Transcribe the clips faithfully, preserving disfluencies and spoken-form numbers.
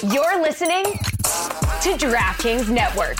You're listening to DraftKings Network.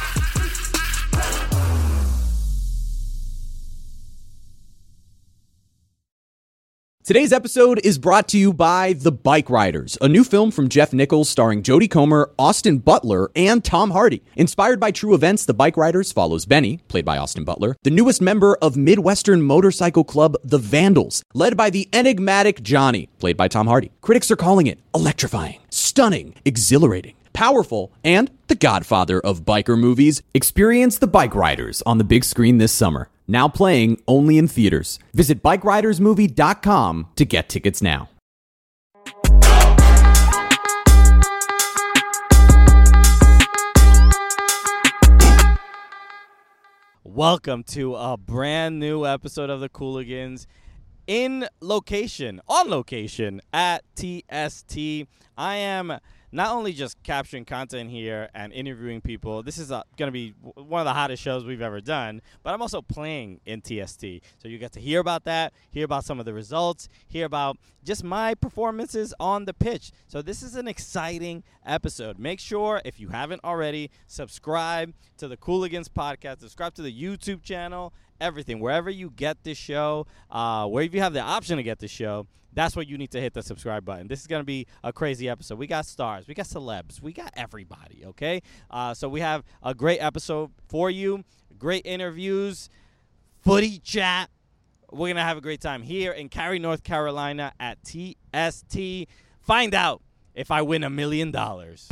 Today's episode is brought to you by The Bike Riders, a new film from Jeff Nichols starring Jodie Comer, Austin Butler, and Tom Hardy. Inspired by true events, The Bike Riders follows Benny, played by Austin Butler, the newest member of Midwestern motorcycle club The Vandals, led by the enigmatic Johnny, played by Tom Hardy. Critics are calling it electrifying, stunning, exhilarating, powerful, and the godfather of biker movies. Experience The Bike Riders on the big screen this summer. Now playing only in theaters. Visit bike riders movie dot com to get tickets now. Welcome to a brand new episode of the Cooligans in location, on location at T S T. I am not only just capturing content here and interviewing people. This is uh, going to be one of the hottest shows we've ever done, but I'm also playing in T S T. So you get to hear about that, hear about some of the results, hear about just my performances on the pitch. So this is an exciting episode. Make sure, if you haven't already, subscribe to the Cooligans podcast, subscribe to the YouTube channel, everything. Wherever you get this show, uh, wherever you have the option to get this show, that's what you need to hit the subscribe button. This is going to be a crazy episode. We got stars. We got celebs. We got everybody, okay? Uh, so we have a great episode for you, great interviews, footy chat. We're going to have a great time here in Cary, North Carolina at T S T. Find out if I win a million dollars.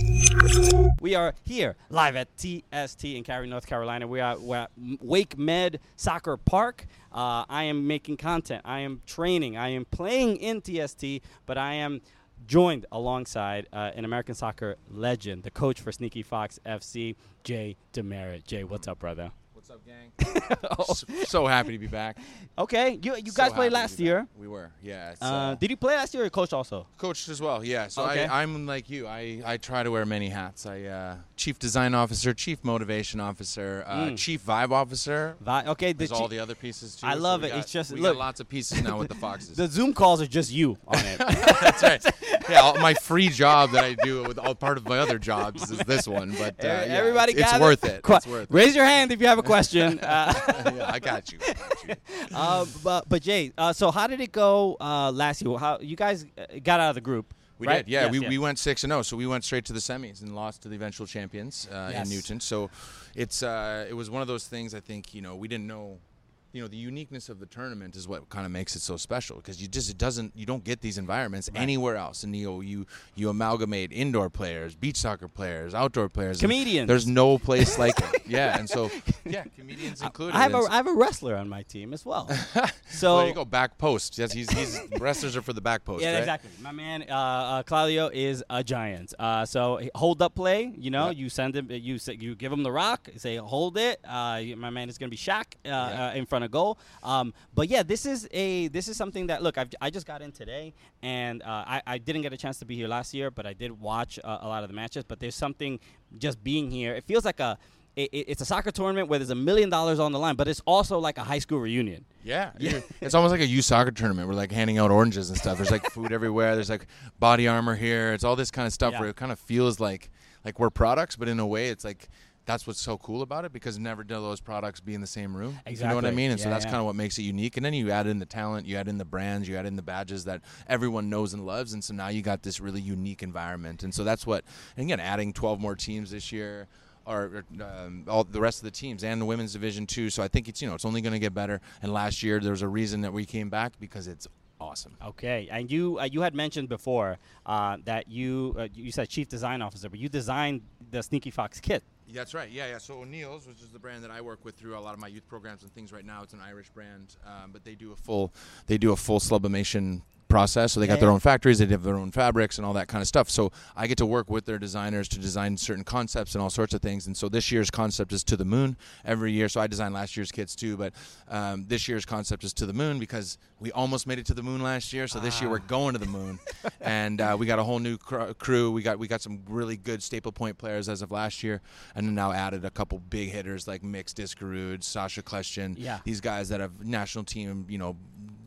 We are here live at T S T in Cary, North Carolina. We are we're at Wake Med Soccer Park. Uh, I am making content. I am training. I am playing in T S T, but I am joined alongside uh, an American soccer legend, the coach for Sneaky Fox F C, Jay DeMerit. Jay, what's up, brother? What's up, gang? oh. so, so happy to be back. Okay, you you so guys played last year. We were, yeah. Uh, uh, did you play last year or coach also? Coached as well, yeah. So okay. I, I'm like you. I, I try to wear many hats. I uh, chief design officer, chief motivation officer, uh, mm. chief vibe officer. Vi- okay, there's the all the other pieces too. I so love it. Got, it's just we look, got lots of pieces now with the Foxes. The Zoom calls are just you on it. That's right. Yeah, all, my free job that I do with all part of my other jobs is this one. But uh, yeah, everybody, it's, gather. it's worth it. Qu- it's worth Raise it. your hand if you have a question. Uh, yeah, I got you. I got you. uh, but but Jay, uh, so how did it go uh, last year? How you guys got out of the group? We right? did, yeah. Yes, we yes. we went six and zero, so we went straight to the semis and lost to the eventual champions uh, yes. in Newton. So it's uh, it was one of those things. I think you know we didn't know. You know, the uniqueness of the tournament is what kind of makes it so special because you just it doesn't you don't get these environments right. anywhere else. And you know, you you amalgamate indoor players, beach soccer players, outdoor players, comedians. There's no place like it. Yeah, and so yeah, comedians included. I have a I have a wrestler on my team as well. So there you go, back post. Yes, he's he's wrestlers are for the back post. Yeah, right? exactly. My man uh, uh, Claudio is a giant. Uh, so hold up play. You know, yeah. you send him. You say, you give him the rock. Say hold it. Uh, my man is gonna be Shaq uh, yeah. uh, in front of goal. Um, but yeah, this is a this is something that look. I've, I just got in today, and uh, I, I didn't get a chance to be here last year, but I did watch uh, a lot of the matches. But there's something just being here. It feels like a it, it's a soccer tournament where there's a million dollars on the line, but it's also like a high school reunion. Yeah, yeah. It's almost like a youth soccer tournament. We're like handing out oranges and stuff. There's like food everywhere. There's like body armor here. It's all this kind of stuff yeah. where it kind of feels like like we're products, but in a way, it's like. That's what's so cool about it because never do those products be in the same room. Exactly. You know what I mean? And yeah, so that's yeah. kind of what makes it unique. And then you add in the talent, you add in the brands, you add in the badges that everyone knows and loves. And so now you got this really unique environment. And so that's what, and again, adding twelve more teams this year. Or um, all the rest of the teams and the women's division too. So I think it's you know it's only going to get better. And last year there was a reason that we came back because it's awesome. Okay, and you uh, you had mentioned before uh, that you uh, you said chief design officer, but you designed the Sneaky Fox kit. That's right. Yeah, yeah. So O'Neill's, which is the brand that I work with through a lot of my youth programs and things right now, it's an Irish brand, um, but they do a full they do a full sublimation process. So they got yeah, their yeah. own factories, they have their own fabrics and all that kind of stuff. So I get to work with their designers to design certain concepts and all sorts of things. And so this year's concept is to the moon every year. So I designed last year's kits too, but um, this year's concept is to the moon because we almost made it to the moon last year. So this ah. year we're going to the moon, and uh, we got a whole new cr- crew. We got we got some really good staple point players as of last year, and then now added a couple big hitters like Mix Discarud, Sasha Kleshchin. Yeah. These guys that have national team, you know.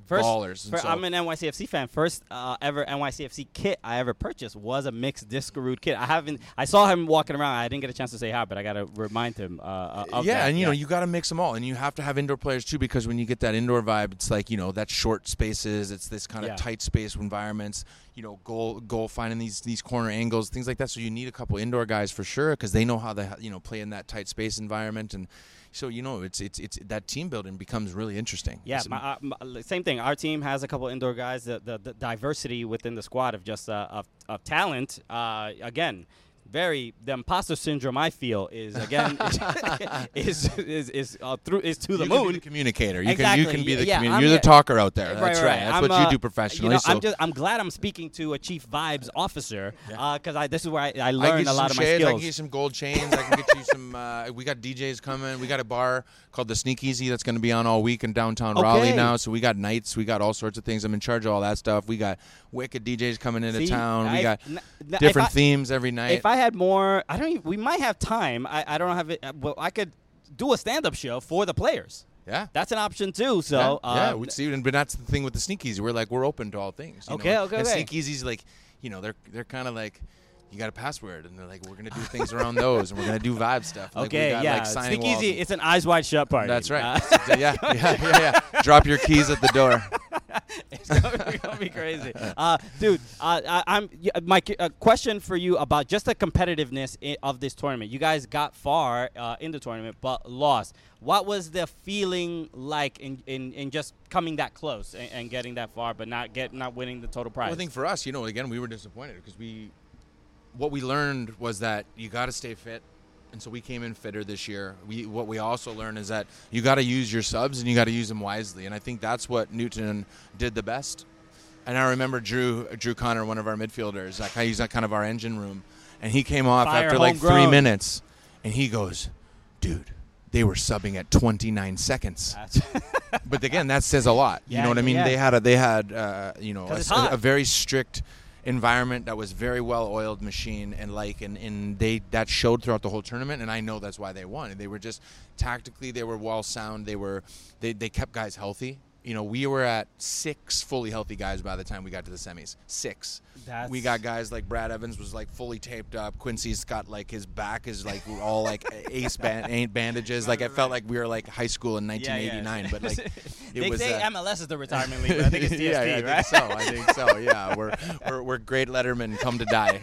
First, ballers. And for, so, I'm an N Y C F C fan. First uh, ever N Y C F C kit I ever purchased was a mixed Discarud kit. I haven't. I saw him walking around. I didn't get a chance to say hi, but I got to remind him uh, of yeah, that. and you yeah. know you got to mix them all, and you have to have indoor players too, because when you get that indoor vibe, it's like you know that short spaces, it's this kind of Yeah. tight space environments. You know, goal goal finding these these corner angles, things like that. So you need a couple indoor guys for sure, because they know how to you know play in that tight space environment, and so you know it's it's it's that team building becomes really interesting. Yeah, It's- my, uh, my, same thing. Our team has a couple indoor guys. The, the, the diversity within the squad of just uh, of, of talent. Uh, again, very the imposter syndrome. I feel is again is is is uh, through is to the you can be moon. the communicator. You Exactly. can you can be the Yeah, communicator. I'm You're the the- talker out there. Right, That's right, right. right. That's I'm, what uh, you do professionally. You know, so I'm just I'm glad I'm speaking to a chief vibes officer because I this is where I, I learned I a get lot some of my shades, I skills. can get you some gold chains. I can get you some. Uh, we got D Js coming. We got a bar called the Sneak Easy that's going to be on all week in downtown Okay. Raleigh now. So we got nights. We got all sorts of things. I'm in charge of all that stuff. We got wicked D Js coming into See, town. We I- got n- n- different if I- themes every night. If I had more, I don't. Even, we might have time. I, I don't have it. uh, Well, I could do a stand-up show for the players. yeah. That's an option too. yeah, So yeah, um, we'd see, and- but that's the thing with the Sneak Easy. We're like we're open to all things. you Okay, know? okay, And okay. Sneak Easy's like, you know, they're they're kind of like, you got a password, and they're like, we're gonna do things around those, and we're gonna do vibe stuff. Like, we okay, got, yeah. like, signing Sneak walls Easy. and- It's an eyes wide shut party. That's right. Uh, yeah, yeah, yeah, yeah. Drop your keys at the door. it's gonna, it's gonna be crazy, uh, dude. Uh, I, I'm yeah, my c- uh, question for you about just the competitiveness I- of this tournament. You guys got far uh, in the tournament, but lost. What was the feeling like in, in, in just coming that close and, and getting that far, but not get not winning the total prize? Well, I think for us, you know, again, we were disappointed because we, what we learned was that you got to stay fit, and so we came in fitter this year. We what we also learned is that you got to use your subs and you got to use them wisely, and I think that's what Newton did the best. And I remember Drew Drew Connor, one of our midfielders, like he's like kind of our engine room, and he came off Fire after like three homegrown. minutes, and he goes, "Dude, they were subbing at twenty-nine seconds." That's- But again, that says a lot. You Yeah, know what I mean? yeah. They had a they had uh, you know 'Cause a, it's a- hot. a very strict environment that was very well oiled machine, and like and, and they that showed throughout the whole tournament, and I know that's why they won. They were just tactically they were well sound. They were they, they kept guys healthy. You know, we were at six fully healthy guys by the time we got to the semis. Six. That's- We got guys like Brad Evans was like fully taped up. Quincy's got like his back is like all like ace band- ain't bandages. Like it felt like we were like high school in nineteen eighty-nine. But like it they was. say uh, M L S is the retirement league, but I think it's T S T, yeah, I right? think so. I think so. Yeah, we're we're, we're great Letterman come to die.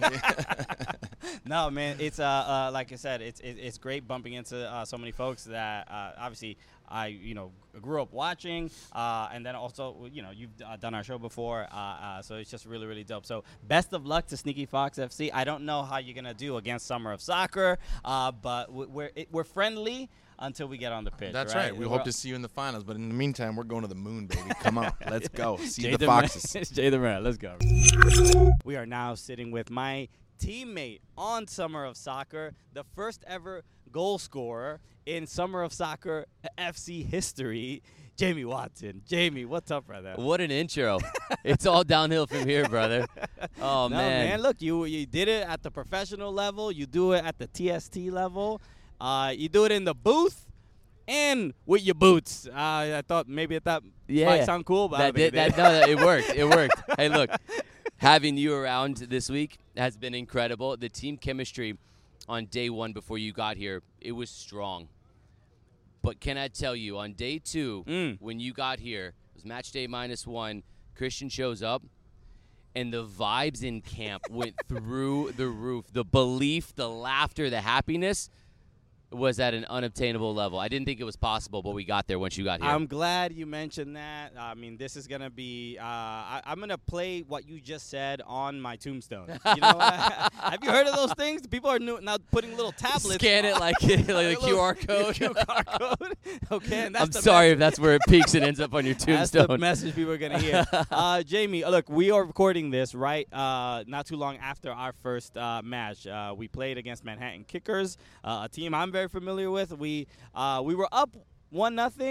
No, man, it's uh, uh like I said, it's it, it's great bumping into uh, so many folks that uh, obviously I you know grew up watching, uh, and then also you know you've uh, done our show before, uh, uh, so it's just really really dope. So best of luck to Sneaky Fox F C. I don't know how you're gonna do against Summer of Soccer, uh, but we- we're it, we're friendly until we get on the pitch. That's right. right. We We're- hope to see you in the finals. But in the meantime, we're going to the moon, baby. Come on, let's go see Jay the the Foxes. Man. Jay the Man, let's go. We are now sitting with my teammate on Summer of Soccer, the first ever goal scorer in Summer of Soccer F C history, Jamie Watson. Jamie, what's up, brother? What an intro. It's all downhill from here, brother. Oh, no, man. man. Look, you you did it at the professional level. You do it at the T S T level. Uh, you do it in the booth and with your boots. Uh, I thought maybe it that Yeah. might sound cool, but I That don't think did, it that, did. no, no, it worked. It worked. Hey, look, having you around this week has been incredible. The team chemistry on day one before you got here, it was strong. But can I tell you, on day two, Mm. when you got here, it was match day minus one, Christian shows up, and the vibes in camp went through the roof. The belief, the laughter, the happiness was at an unobtainable level. I didn't think it was possible, but we got there once you got here. I'm glad you mentioned that. I mean, this is gonna be. Uh, I, I'm gonna play what you just said on my tombstone. You know, have you heard of those things? People are new, now putting little tablets. Scan it like, like a little Q R code. Q R code. Okay, and that's I'm the sorry message. if that's where it peaks and ends up on your That's the tombstone. message people are gonna hear. uh, Jamie, uh, look, we are recording this right uh, not too long after our first uh, match. Uh, we played against Manhattan Kickers, uh, a team I'm very familiar with. We uh, we were up one nothing.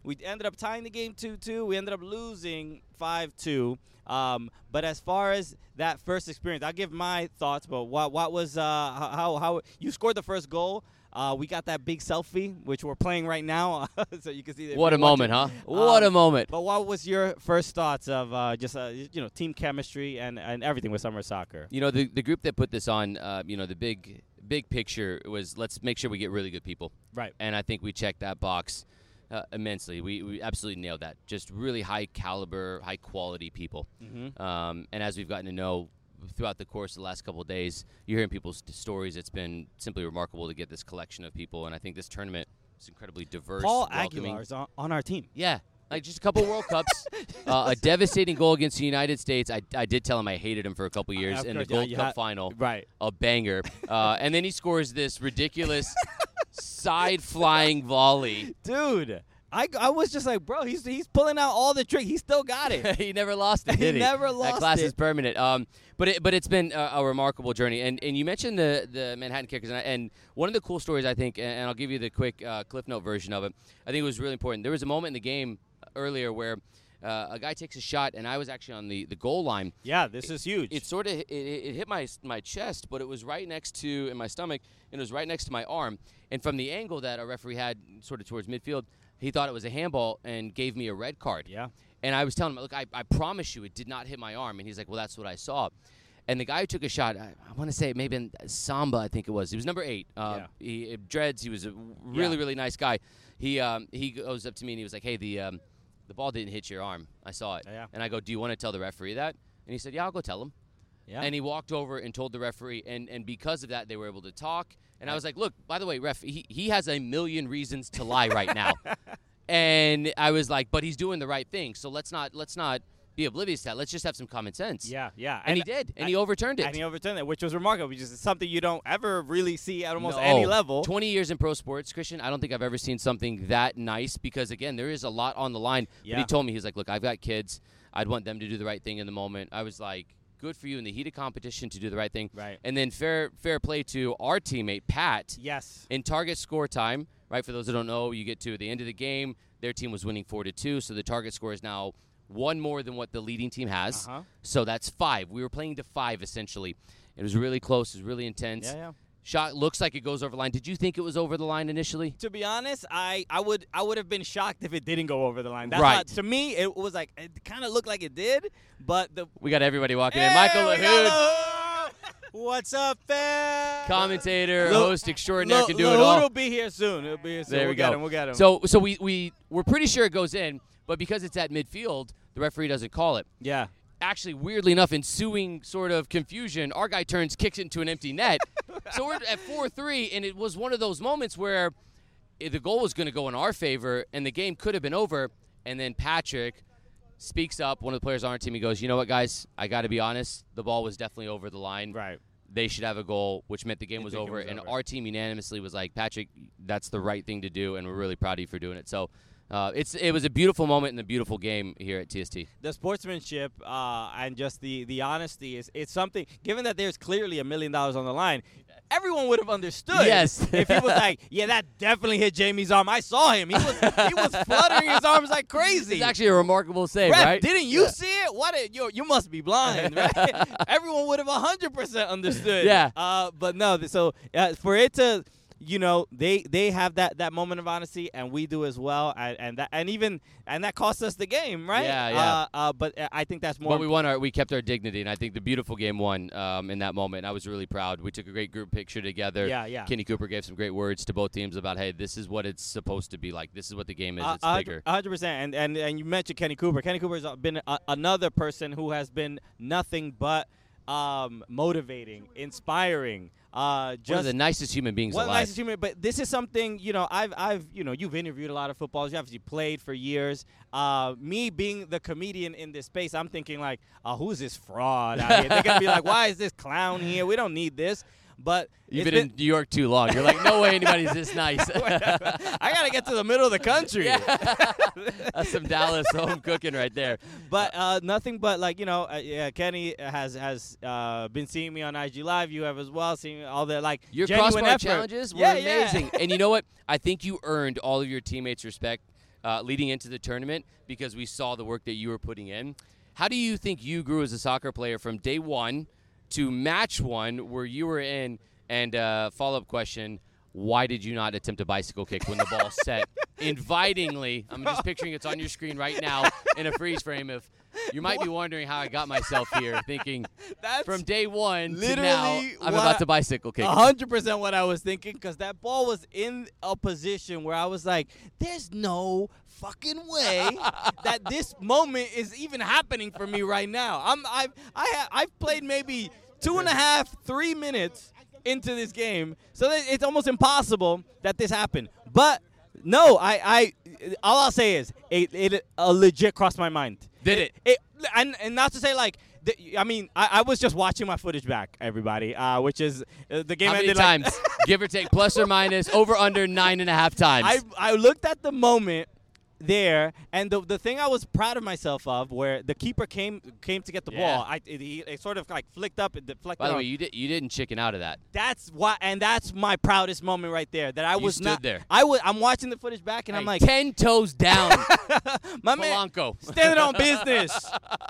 We ended up tying the game two two. We ended up losing five two. Um, but as far as that first experience, I'll give my thoughts. But what what was uh, how how you scored the first goal? Uh, we got that big selfie, which we're playing right now, so you can see that. What a moment, huh? What um, a moment. But what was your first thoughts of uh, just uh, you know team chemistry and, and everything with summer soccer? You know, the the group that put this on, uh, you know, the big big picture was let's make sure we get really good people. Right. And I think we checked that box uh, immensely. We we absolutely nailed that. Just really high caliber, high quality people. Mm-hmm. Um, and as we've gotten to know throughout the course of the last couple of days, you're hearing people's stories. It's been simply remarkable to get this collection of people, and I think this tournament is incredibly diverse. Paul welcoming. Aguilar's on, on our team. Yeah, like just a couple World Cups, uh, a devastating goal against the United States. I, I did tell him I hated him for a couple years Of in the course, yeah, Gold you Cup had- final. Right. A banger, uh, and then he scores this ridiculous side flying volley. Dude, I, I was just like, bro, he's he's pulling out all the tricks. He still got it. He never lost it, He did he? never lost That class it. is permanent. Um, but it, but it's been a, a remarkable journey. And and you mentioned the the Manhattan Kickers, and, I, and one of the cool stories I think, and, and I'll give you the quick uh, Cliff Note version of it. I think it was really important. There was a moment in the game earlier where uh, a guy takes a shot, and I was actually on the, the goal line. Yeah, this is huge. It sort of it, it hit my my chest, but it was right next to in my stomach, and it was right next to my arm. And from the angle that our referee had, sort of towards midfield, he thought it was a handball and gave me a red card. Yeah. And I was telling him, look, I, I promise you it did not hit my arm. And he's like, well, that's what I saw. And the guy who took a shot, I, I want to say maybe in Samba, I think it was. He was number eight. Uh, Yeah. He dreads. He was a really, Yeah. really nice guy. He um, he goes up to me and he was like, hey, the um, the ball didn't hit your arm. I saw it. Yeah. And I go, do you want to tell the referee that? And he said, yeah, I'll go tell him. Yeah. And he walked over and told the referee, and, and because of that, they were able to talk. And I was like, look, by the way, ref, he, he has a million reasons to lie right now. And I was like, but he's doing the right thing, so let's not let's not be oblivious to that. Let's just have some common sense. yeah, yeah. And, he did, and, and he overturned it. And he overturned it, which was remarkable, which is something you don't ever really see at almost No. any level. twenty years in pro sports, Christian, I don't think I've ever seen something that nice because, again, there is a lot on the line. Yeah. But he told me, he's like, look, I've got kids. I'd want them to do the right thing in the moment. I was like, good for you in the heat of competition to do the right thing. Right. And then fair fair play to our teammate, Pat. Yes. In target score time, right, for those who don't know, you get to the end of the game, their team was winning four to two, so the target score is now one more than what the leading team has. Uh-huh. So that's five. We were playing to five, essentially. It was really close. It was really intense. Yeah, yeah. Shot looks like it goes over the line. Did you think it was over the line initially? To be honest, I, I would I would have been shocked if it didn't go over the line. That's Right. not- to me, it was like it kind of looked like it did, but the We got everybody walking in. Hey, Michael we got Lahoud, Lahoud! What's up, fam? commentator, Lo- host extraordinaire, Lo- can do it Lahoud all. will be here soon. He'll be here soon. There we'll we get go. him. We'll get him. So, so we we we're pretty sure it goes in, but because it's at midfield, the referee doesn't call it. yeah. Actually, weirdly enough, ensuing sort of confusion, our guy turns, kicks it into an empty net. So we're at four three, and it was one of those moments where i- the goal was going to go in our favor, and the game could have been over. And then Patrick speaks up, one of the players on our team. He goes, you know what, guys? I got to be honest. The ball was definitely over the line. Right. They should have a goal, which meant the game You was think it over. was and over. our team unanimously was like, Patrick, that's the right thing to do, and we're really proud of you for doing it. So uh, it's it was a beautiful moment and a beautiful game here at T S T. The sportsmanship uh, and just the, the honesty is it's something. Given that there's clearly a million dollars on the line, everyone would have understood. Yes. If he was like, yeah, that definitely hit Jamie's arm. I saw him. He was he was fluttering his arms like crazy. It's actually a remarkable save, Ref, right? didn't you Yeah. see it? What? A, you you must be blind, right? Everyone would have one hundred percent understood. Yeah. Uh, but no, th- so uh, for it to, you know, they they have that, that moment of honesty, and we do as well, and, and that and even and that cost us the game, right? Yeah, yeah. Uh, uh, but uh, I think that's more. But we won our, we kept our dignity, and I think the beautiful game won um, in that moment. I was really proud. We took a great group picture together. Yeah, yeah. Kenny Cooper gave some great words to both teams about, hey, this is what it's supposed to be like. This is what the game is. Uh, It's a bigger. hundred percent, and and and you mentioned Kenny Cooper. Kenny Cooper has been a, another person who has been nothing but um, motivating, inspiring. Uh, just One of the nicest human beings One of the alive. nicest human, but this is something, you know, I've, I've, you know, you've interviewed a lot of footballers. You obviously played for years. Uh, me being the comedian in this space, I'm thinking like, uh, who's this fraud out here? They're gonna be like, why is this clown here? We don't need this. But You've it's been, in New York too long. You're like, no way anybody's this nice. I gotta get to the middle of the country. That's some Dallas home cooking right there. But uh, nothing but like you know, uh, yeah, Kenny has has uh, been seeing me on I G Live. You have as well, seeing all the like Your genuine crossbar effort. challenges were Yeah, yeah. amazing. And you know what? I think you earned all of your teammates' respect uh, leading into the tournament because we saw the work that you were putting in. How do you think you grew as a soccer player from day one to match one where you were in? And uh, follow-up question, why did you not attempt a bicycle kick when the ball set invitingly? I'm just picturing it's on your screen right now in a freeze frame of you might be wondering how I got myself here, thinking That's from day one to now, literally I'm what about to bicycle kick. one hundred percent what I was thinking, because that ball was in a position where I was like, there's no fucking way that this moment is even happening for me right now. I'm I've I ha- I've played maybe two and a half, three minutes into this game, so that it's almost impossible that this happened. But no, I I all I'll say is it it uh, legit crossed my mind. Did it? It, it and and not to say like. The, I mean, I, I was just watching my footage back, everybody, uh, which is uh, the game How many ended times? like Give or take, plus or minus, over under nine and a half times. I I looked at the moment there, and the the thing I was proud of myself of, where the keeper came came to get the Yeah. ball, I it, he, it sort of like flicked up and deflected. By the on. way, you did you didn't chicken out of that. That's why, and that's my proudest moment right there. That I You was stood not there. I was. I'm watching the footage back, and I'm Hey, like, ten toes down, my man, Polanco. standing on business.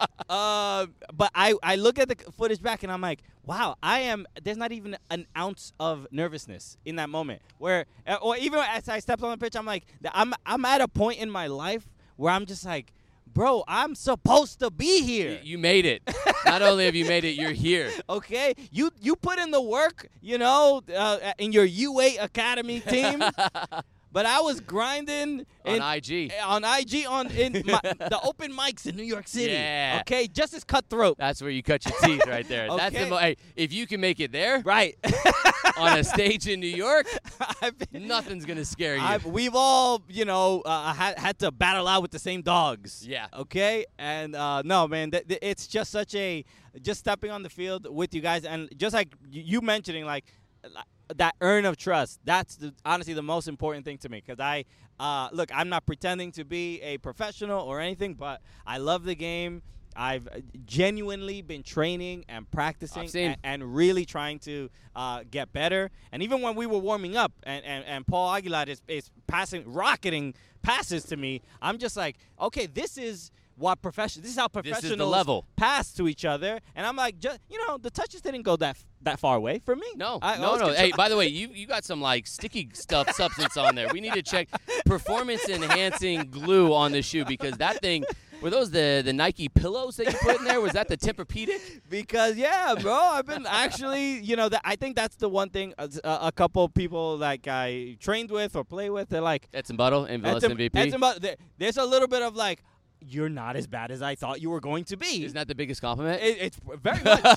uh, but I, I look at the footage back and I'm like, wow, I am. There's not even an ounce of nervousness in that moment. Where, uh, or even as I stepped on the pitch, I'm like, I'm I'm at a point in my life where I'm just like, bro, I'm supposed to be here. You made it. Not only have you made it, you're here. Okay, you you put in the work, you know, uh, in your U eight academy team. But I was grinding On in, I G. on I G on in my, the open mics in New York City. Yeah. Okay, just as cutthroat. That's where you cut your teeth right there. That's the Okay. mo- hey, if you can make it there Right. on a stage in New York, I've been, nothing's gonna scare you. I've, we've all, you know, uh, had, had to battle out with the same dogs. Yeah. Okay. And uh, no, man, th- th- it's just such a just stepping on the field with you guys, and just like y- you mentioning, like that earn of trust. That's the, honestly the most important thing to me, because I uh, look, I'm not pretending to be a professional or anything, but I love the game. I've genuinely been training and practicing seen. and, and really trying to uh, get better. And even when we were warming up and, and, and Paul Aguilar is, is passing, rocketing passes to me, I'm just like, okay, this is what profession. This is how This is the professionals level. pass to each other. And I'm like, just you know, the touches didn't go that f- that far away for me. No, I- I no, was no. control- Hey, by the way, you you got some like sticky stuff substance on there. We need to check performance enhancing glue on the shoe, because that thing. Were those the, the Nike pillows that you put in there? Was that the Tempur-Pedic? Because yeah, bro, I've been actually, you know, that I think that's the one thing a, a couple people like I trained with or play with. They're like, Edson Buttle, M V L S "Edson- M V P. Edson Butler," there- there's a little bit of like, you're not as bad as I thought you were going to be. Isn't that the biggest compliment? It, it's very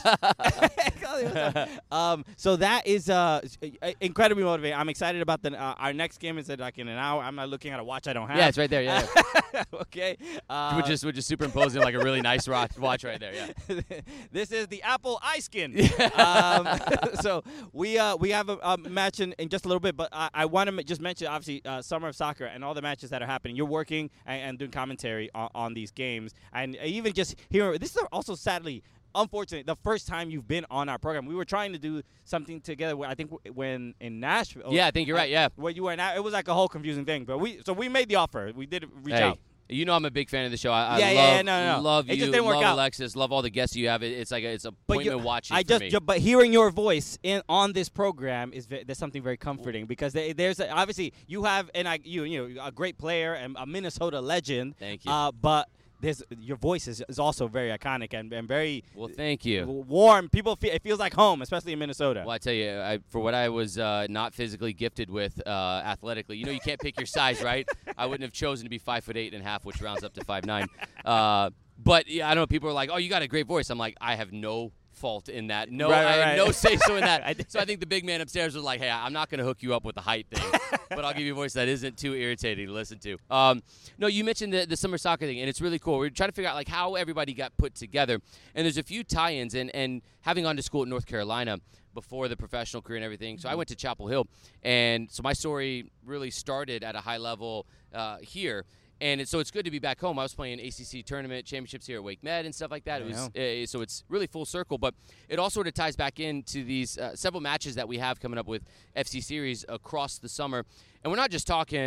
much. um, so that is uh, incredibly motivating. I'm excited about the uh, our next game is at like in an hour. I'm not looking at a watch I don't have. yeah, it's right there. Yeah, yeah. okay. Uh, we're just we're just superimposing like a really nice watch, watch right there. Yeah. this is the Apple iSkin. um, so we uh, we have a, a match in, in just a little bit, but I, I want to m- just mention obviously uh, Summer of Soccer and all the matches that are happening. You're working and, and doing commentary on, on these games, and even just hearing this is also sadly. Unfortunately, the first time you've been on our program, we were trying to do something together. I think w- when in Nashville. Yeah, I think you're right, yeah. Where you were in, it was like a whole confusing thing. But we, so we made the offer. We did reach Hey, out. you know I'm a big fan of the show. I, I Yeah, love, yeah, yeah, no, no, no. love It you, just didn't work love out. Alexis, love all the guests you have. It, it's like a, it's But you- appointment watching I for just, me. ju- but hearing your voice in on this program is ve- there's something very comforting, because they, there's a, obviously you have and I you you know a great player and a Minnesota legend. Thank you. Uh, but there's your voice is, is also very iconic and, and very Well, thank you. warm. People feel it feels like home, especially in Minnesota. Well, I tell you, I, for what I was uh, not physically gifted with uh, athletically, you know, you can't pick your size, right? I wouldn't have chosen to be five foot eight and a half, which rounds up to five nine. Uh, but yeah, I don't know. People are like, "Oh, you got a great voice." I'm like, I have no fault in that. No, Right, right, I have right. no say so in I that. did- So I think the big man upstairs was like, "Hey, I'm not going to hook you up with the height thing, but I'll give you a voice that isn't too irritating to listen to." Um, no, you mentioned the, the summer soccer thing, and it's really cool. We're trying to figure out like how everybody got put together, and there's a few tie-ins, and and having gone to school at North Carolina before the professional career and everything. So I went to Chapel Hill, and so my story really started at a high level uh, here. And it, so it's good to be back home. I was playing A C C tournament championships here at Wake Med and stuff like that. It was uh, so it's really full circle, but it all sort of ties back into these uh, several matches that we have coming up with F C Series across the summer. And we're not just talking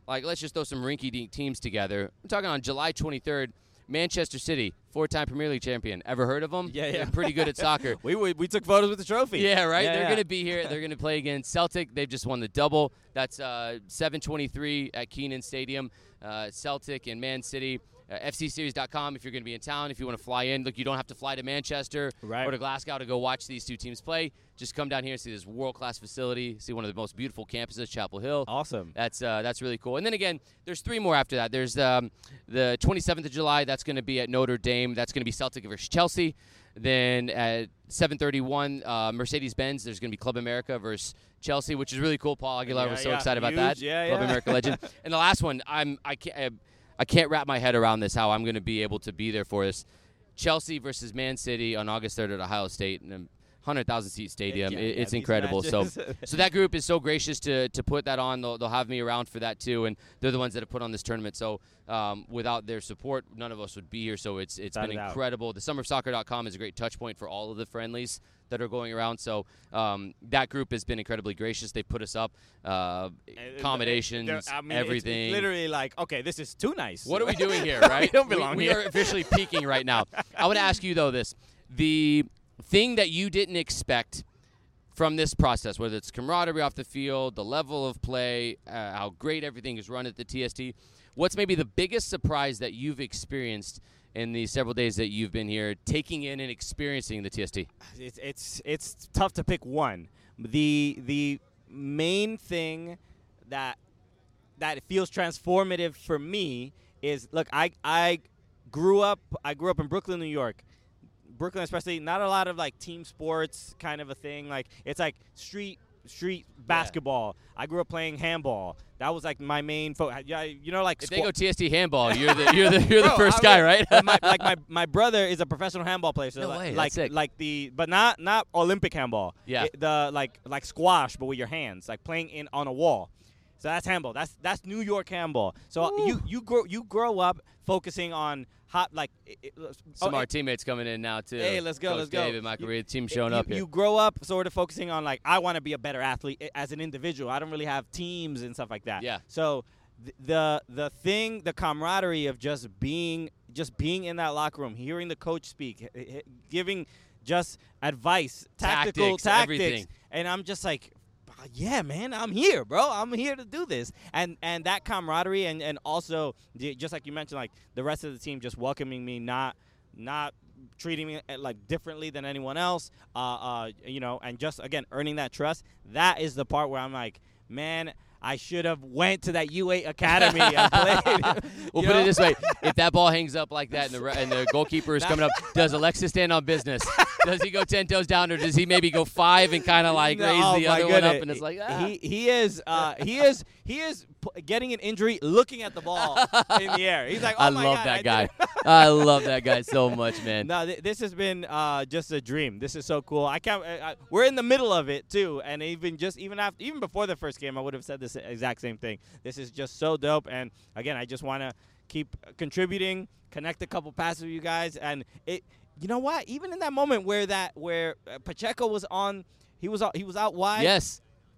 like let's just throw some rinky-dink teams together. I'm talking on July twenty-third, Manchester City, four-time Premier League champion. Ever heard of them? Yeah, yeah. They're pretty good at soccer. we, we we took photos with the trophy. Yeah, right? Yeah, They're yeah. going to be here. They're going to play against Celtic. They've just won the double. That's uh, seven twenty-three at Kenan Stadium. Uh, Celtic and Man City. Uh, F C series dot com if you're going to be in town. If you want to fly in, look, you don't have to fly to Manchester Right. or to Glasgow to go watch these two teams play. Just come down here and see this world-class facility, see one of the most beautiful campuses, Chapel Hill. Awesome. That's uh, that's really cool. And then again, there's three more after that. There's um, the twenty-seventh of July. That's going to be at Notre Dame. That's going to be Celtic versus Chelsea. Then at seven thirty-one, uh, Mercedes-Benz. There's going to be Club America versus Chelsea, which is really cool. Paul Aguilar Yeah, was so yeah. excited about Huge. that. Yeah, Club yeah. America legend. And the last one, I'm I can't. I, I can't wrap my head around this, how I'm going to be able to be there for this. Chelsea versus Man City on August third at Ohio State in a one hundred thousand seat stadium. Yeah, It- yeah, it's these incredible. So matches. so that group is so gracious to to put that on. They'll, they'll have me around for that too, and they're the ones that have put on this tournament. So um, without their support, none of us would be here. So it's it's Without been a doubt. incredible. The summer of soccer dot com is a great touch point for all of the friendlies that are going around. So um, that group has been incredibly gracious. They put us up, uh, accommodations, They're- I mean, it's- everything. It's literally like, okay, this is too nice. What are we doing here, right? We don't belong we, here. We are officially peaking right now. I want to ask you, though, this. The thing that you didn't expect from this process, whether it's camaraderie off the field, the level of play, uh, how great everything is run at the T S T, what's maybe the biggest surprise that you've experienced in the several days that you've been here taking in and experiencing the T S T? It's it's it's tough to pick one. The the main thing that that feels transformative for me is, look, I I grew up I grew up in Brooklyn, New York. Brooklyn especially, not a lot of like team sports kind of a thing. Like it's like street street basketball. I grew up playing handball. That was like my main focus. Yeah, you know, like If squa- they go T S T handball, you're the you're the you're the Bro, first I guy, was- right? but my, like my, my brother is a professional handball player. So No like, way, that's like sick. like the but not not Olympic handball. Yeah. It- the like like squash but with your hands, like playing in on a wall. So that's handball. That's that's New York handball. So Ooh. you you grow you grow up focusing on hot like it, it, Some oh, of our it- teammates coming in now too. Hey, let's go, Coach let's go. David, Michael You- Reed, team showing you, up here. You grow up sort of focusing on like, I want to be a better athlete i- as an individual. I don't really have teams and stuff like that. Yeah. So th- the the thing, the camaraderie of just being just being in that locker room, hearing the coach speak, h- h- giving just advice, tactical Tactics, tactics, everything. and I'm just like, yeah, man, I'm here, bro. I'm here to do this. And and that camaraderie and, and also, the- just like you mentioned, like the rest of the team just welcoming me, not not treating me uh, like differently than anyone else, uh, uh, you know, and just, again, earning that trust. That is the part where I'm like, man, I should have went to that U eight academy and played. We'll You put know? it this way: if that ball hangs up like that, and the re- and the goalkeeper is coming up, does Alexis stand on business? Does he go ten toes down, or does he maybe go five and kind of like No, raise oh the my other one up? goodness. And it's like, ah. he he is uh, he is he is p- getting an injury looking at the ball in the air. He's like, oh I my love God, that I guy. did it. I love that guy so much, man. No, th- this has been uh, just a dream. This is so cool. I can't. I, I, we're in the middle of it too, and even just even after, even before the first game, I would have said this exact same thing. This is just so dope, and again, I just want to keep contributing, connect a couple passes with you guys, and it. You know what? Even in that moment where that where uh, Pacheco was on, he was out, he was out wide. Yes.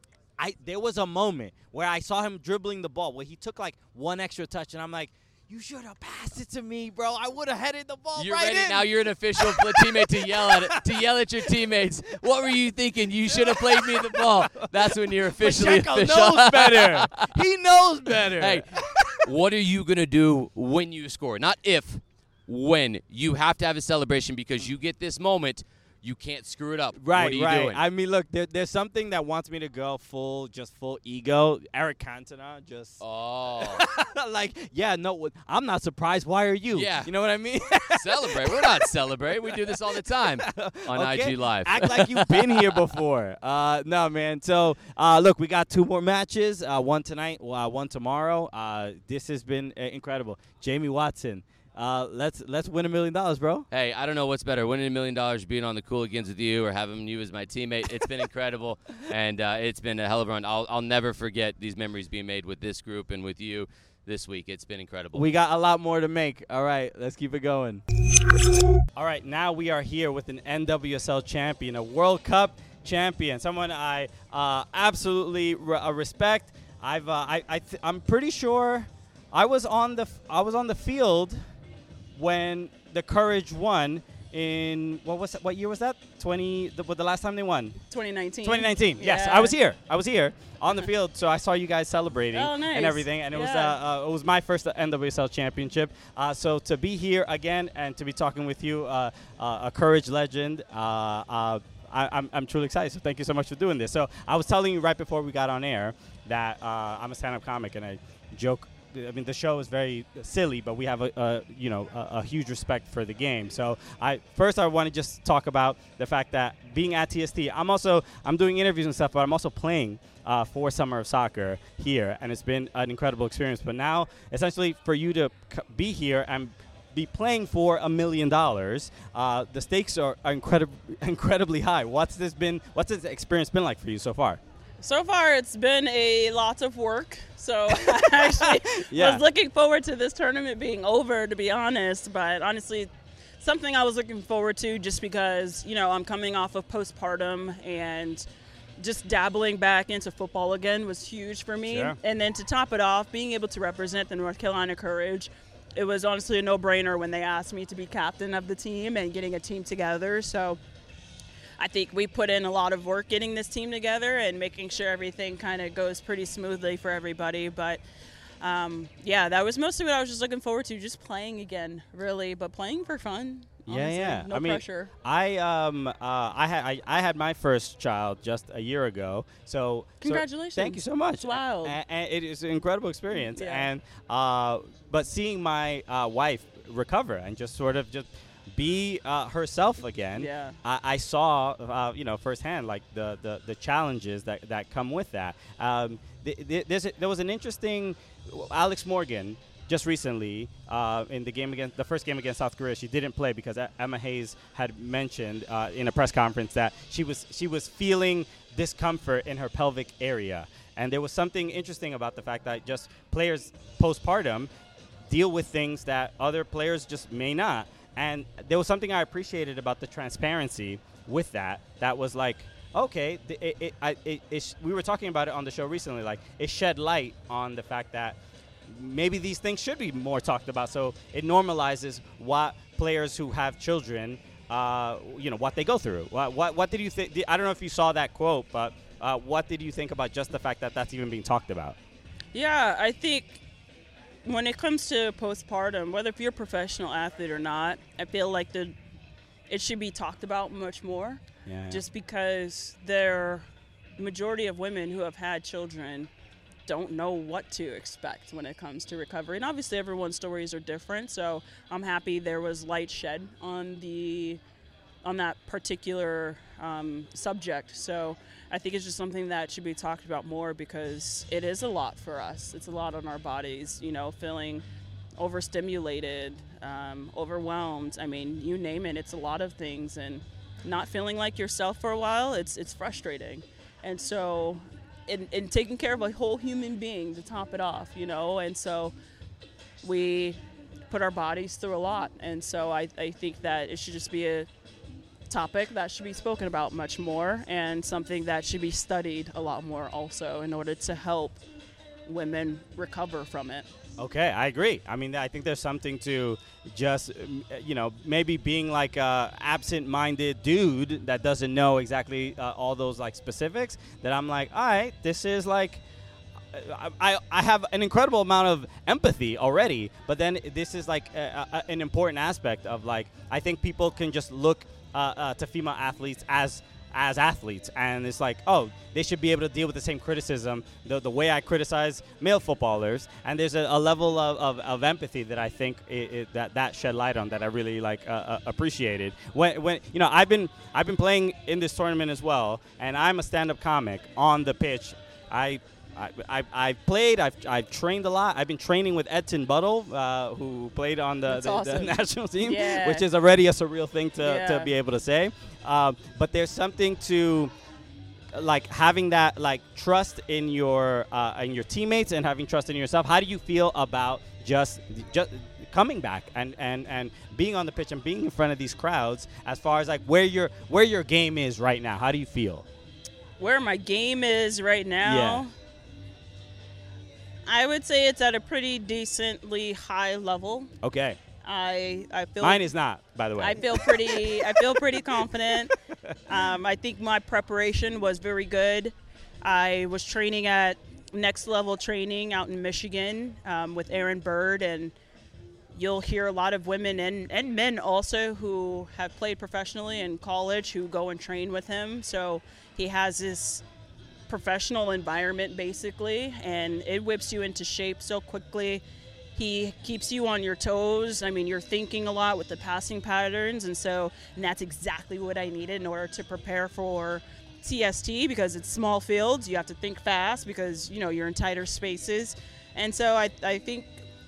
I there was a moment where I saw him dribbling the ball where he took like one extra touch, and I'm like, you should have passed it to me, bro. I would have headed the ball You're right ready in. now. You're an official pl- teammate to yell at it, to yell at your teammates. What were you thinking? You should have played me the ball. That's when you're officially Pacheco official. knows better. He knows better. Hey, what are you gonna do when you score? Not if, when. You have to have a celebration because you get this moment. You can't screw it up. Right, What are you right. doing? I mean, look, there, there's something that wants me to go full, just full ego. Eric Cantona, just oh, like, yeah, no, I'm not surprised. Why are you? Yeah. You know what I mean? celebrate. We're not celebrating. We do this all the time on I Okay? G Live. Act like you've been here before. Uh, no, man. So, uh, look, we got two more matches. Uh, one tonight, uh, one tomorrow. Uh, this has been uh, incredible. Jamie Watson, uh, let's let's win a million dollars, bro. Hey, I don't know what's better, winning a million dollars, being on the Cooligans with you, or having you as my teammate. It's been incredible, and uh, it's been a hell of a run. I'll, I'll never forget these memories being made with this group and with you this week. It's been incredible. We got a lot more to make. All right, let's keep it going. All right, now we are here with an N W S L champion, a World Cup champion, someone I uh, absolutely re- uh, respect. I've uh, I I th- I'm pretty sure I was on the f- I was on the field when the Courage won in what was that, what year was that? twenty the, the last time they won? twenty nineteen. twenty nineteen. Yes, Yeah. I was here. I was here on the field, so I saw you guys celebrating Oh, nice. and everything, and it was Yeah. uh, uh, it was my first N W S L championship. Uh, so to be here again and to be talking with you, uh, uh, a Courage legend. Uh, uh, I, I'm, I'm truly excited, so thank you so much for doing this. So I was telling you right before we got on air that uh, I'm a stand-up comic, and I joke. I mean, the show is very silly, but we have a, a you know a, a huge respect for the game. So I first I want to just talk about the fact that being at T S T, I'm also I'm doing interviews and stuff, but I'm also playing uh, for Summer of Soccer here, and it's been an incredible experience. But now, essentially, for you to c- be here and be playing for a million dollars, uh, the stakes are, are incredib- incredibly high. What's this been? What's this experience been like for you so far? So far, it's been a lot of work. So I actually Yeah. was looking forward to this tournament being over, to be honest. But honestly, something I was looking forward to just because, you know, I'm coming off of postpartum, and just dabbling back into football again was huge for me. Sure. And then to top it off, being able to represent the North Carolina Courage, it was honestly a no-brainer when they asked me to be captain of the team and getting a team together. So I think we put in a lot of work getting this team together and making sure everything kind of goes pretty smoothly for everybody. But um, yeah, that was mostly what I was just looking forward to, just playing again, really, but playing for fun. Yeah, honestly. yeah. No I mean, pressure. I um uh I had I, I had my first child just a year ago. So so- Congratulations. thank you so much. It's wild. A- and it is an incredible experience. Yeah. And uh, but seeing my uh, wife recover and just sort of just be uh, herself again. Yeah. I, I saw uh, you know firsthand like the, the, the challenges that, that come with that. Um, th- th- there's a, there was an interesting Alex Morgan. Just recently, uh, in the game against the first game against South Korea, she didn't play because A- Emma Hayes had mentioned uh, in a press conference that she was she was feeling discomfort in her pelvic area, and there was something interesting about the fact that just players postpartum deal with things that other players just may not, and there was something I appreciated about the transparency with that. That was like, okay, th- it, it, I, it, it sh- we were talking about it on the show recently. Like, it shed light on the fact that maybe these things should be more talked about. So it normalizes what players who have children, uh, you know, what they go through. What what, what did you think? I don't know if you saw that quote, but uh, what did you think about just the fact that that's even being talked about? Yeah, I think when it comes to postpartum, whether if you're a professional athlete or not, I feel like the it should be talked about much more. Yeah. Just because the majority of women who have had children don't know what to expect when it comes to recovery. And obviously everyone's stories are different, so I'm happy there was light shed on the on that particular um, subject. So I think it's just something that should be talked about more because it is a lot for us. It's a lot on our bodies, you know, feeling overstimulated, um, overwhelmed. I mean, you name it, it's a lot of things. And not feeling like yourself for a while, it's it's frustrating. And so in, in taking care of a whole human being to top it off, you know, and so we put our bodies through a lot. And so I, I think that it should just be a topic that should be spoken about much more and something that should be studied a lot more also in order to help women recover from it. Okay, I agree. I mean, I think there's something to just, um, you know, maybe being like a absent-minded dude that doesn't know exactly uh, all those like specifics. That I'm like, all right, this is like, I, I I have an incredible amount of empathy already. But then this is like a, a, an important aspect of like, I think people can just look uh, uh, to female athletes as. as athletes, and it's like, oh, they should be able to deal with the same criticism the, the way I criticize male footballers, and there's a, a level of, of, of empathy that I think it, it, that that shed light on that I really like uh, uh, appreciated. When when you know I've been I've been playing in this tournament as well, and I'm a stand-up comic on the pitch. I I, I, I've played, I've, I've trained a lot. I've been training with Edson Buttle, uh, who played on the, the, awesome. the national team, Yeah. which is already a surreal thing to, Yeah. to be able to say. Um, but there's something to like having that like trust in your uh, in your teammates and having trust in yourself. How do you feel about just just coming back and, and, and being on the pitch and being in front of these crowds as far as like where your where your game is right now? How do you feel? Where my game is right now, I would say it's at a pretty decently high level. Okay. I I feel Mine is not, by the way. I feel pretty I feel pretty confident. Um, I think my preparation was very good. I was training at Next Level Training out in Michigan um, with Aaron Bird, and you'll hear a lot of women and, and men also who have played professionally in college who go and train with him. So he has this professional environment basically, and it whips you into shape so quickly. He keeps you on your toes. I mean, you're thinking a lot with the passing patterns, and so and that's exactly what I needed in order to prepare for T S T, because it's small fields. You have to think fast because, you know, you're in tighter spaces. And so I, I think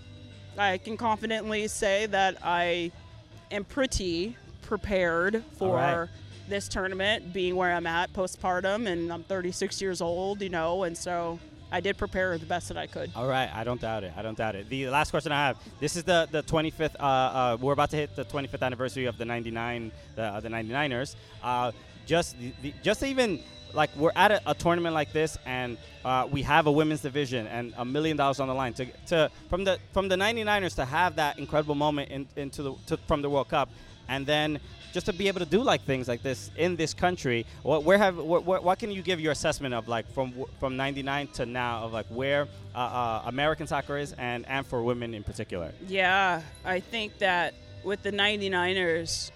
I can confidently say that I am pretty prepared for right. this tournament, being where I'm at postpartum, and I'm thirty-six years old, you know, and so I did prepare the best that I could. All right, I don't doubt it. I don't doubt it. The last question I have. This is the the twenty-fifth. Uh, uh, we're about to hit the twenty-fifth anniversary of the ninety-nine, the uh, the ninety-niners. Uh, just the, the, just even like we're at a, a tournament like this, and uh, we have a women's division and a million dollars on the line. To to from the from the ninety-niners to have that incredible moment in, into the to, from the World Cup, and then just to be able to do like things like this in this country. What where have what, what, what can you give your assessment of like from from ninety-nine to now of like where uh, uh, American soccer is and and for women in particular? Yeah, I think that with the ninety-niners,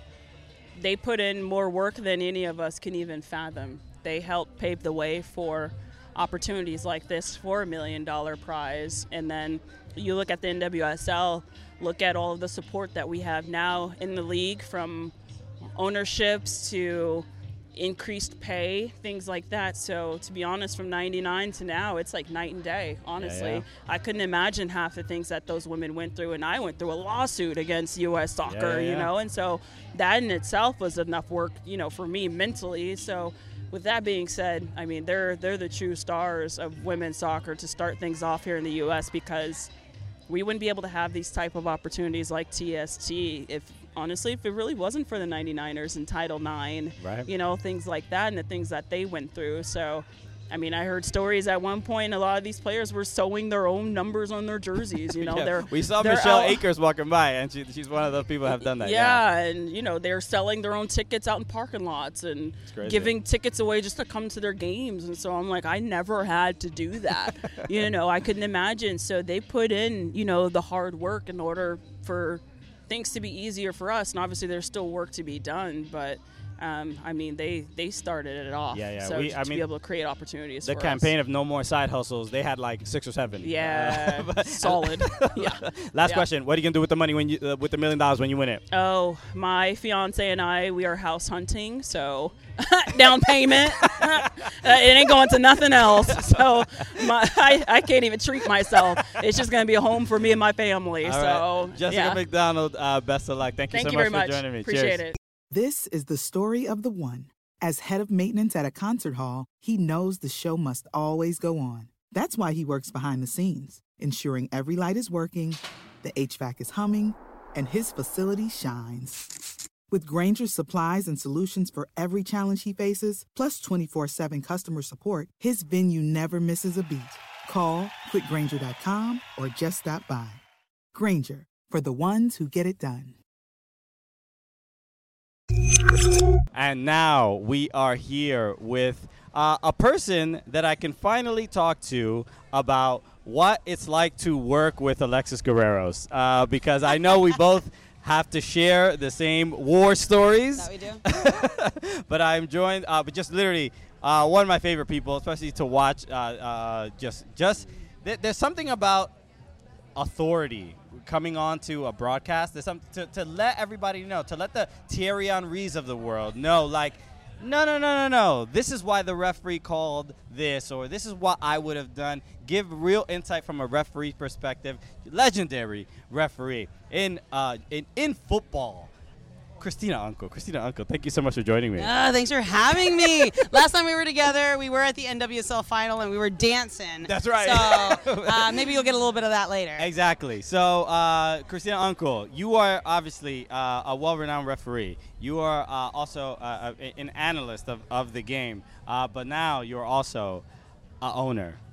they put in more work than any of us can even fathom. They helped pave the way for opportunities like this for a million dollar prize. And then you look at the N W S L, look at all of the support that we have now in the league, from ownerships to increased pay, things like that. So to be honest, from ninety-nine to now, it's like night and day, honestly. Yeah, yeah. I couldn't imagine half the things that those women went through, and I went through a lawsuit against U S Soccer, Yeah, yeah, you yeah. know, and so that in itself was enough work, you know, for me mentally. So with that being said, I mean, they're they're the true stars of women's soccer to start things off here in the U S, because we wouldn't be able to have these type of opportunities like T S T if, honestly, if it really wasn't for the ninety-niners and Title nine, Right. you know, things like that and the things that they went through. So, I mean, I heard stories at one point, a lot of these players were sewing their own numbers on their jerseys, you know. Yeah, they're we saw they're Michelle out- Akers walking by, and she, she's one of those people who have done that. Yeah, and, you know, they're selling their own tickets out in parking lots and crazy. giving tickets away just to come to their games. And so I'm like, I never had to do that. you know, I couldn't imagine. So they put in, you know, the hard work in order for things to be easier for us. And obviously there's still work to be done, but um, I mean, they, they started it off. Yeah, yeah. So We- to I be mean, able to create opportunities The for campaign of no more side hustles, they had like six or seven. Yeah, Uh, but- solid. yeah. Last Yeah. question: what are you gonna do with the money when you uh, with the million dollars when you win it? Oh, my fiance and I, we are house hunting, so down payment. uh, it ain't going to nothing else. So my, I, I can't even treat myself. It's just going to be a home for me and my family. All so, right. Jessica yeah. McDonald, uh, best of luck. Thank you Thank so you much very much. for joining me. Appreciate Cheers. it. This is the story of the one. As head of maintenance at a concert hall, he knows the show must always go on. That's why he works behind the scenes, ensuring every light is working, the H V A C is humming, and his facility shines. With Granger's supplies and solutions for every challenge he faces, plus twenty-four seven customer support, his venue never misses a beat. Call quick granger dot com or just stop by. Granger, for the ones who get it done. And now we are here with uh, a person that I can finally talk to about what it's like to work with Alexis Guerreros, uh, because I know we both have to share the same war stories. That we do. But I'm joined, uh, but just literally uh, one of my favorite people, especially to watch. Uh, uh, just, just th- there's something about authority coming on to a broadcast. There's some to, to let everybody know, to let the Thierry Henrys of the world know, like, no, no, no, no, no. This is why the referee called this, or this is what I would have done. Give real insight from a referee perspective. Legendary referee in uh in in football. Christina Uncle. Christina Uncle, thank you so much for joining me. Uh, thanks for having me. Last time we were together, we were at the N W S L final and we were dancing. That's right. So uh, maybe you'll get a little bit of that later. Exactly. So, uh, Christina Uncle, you are obviously uh, a well-renowned referee. You are uh, also uh, a, an analyst of, of the game, uh, but now you're also an owner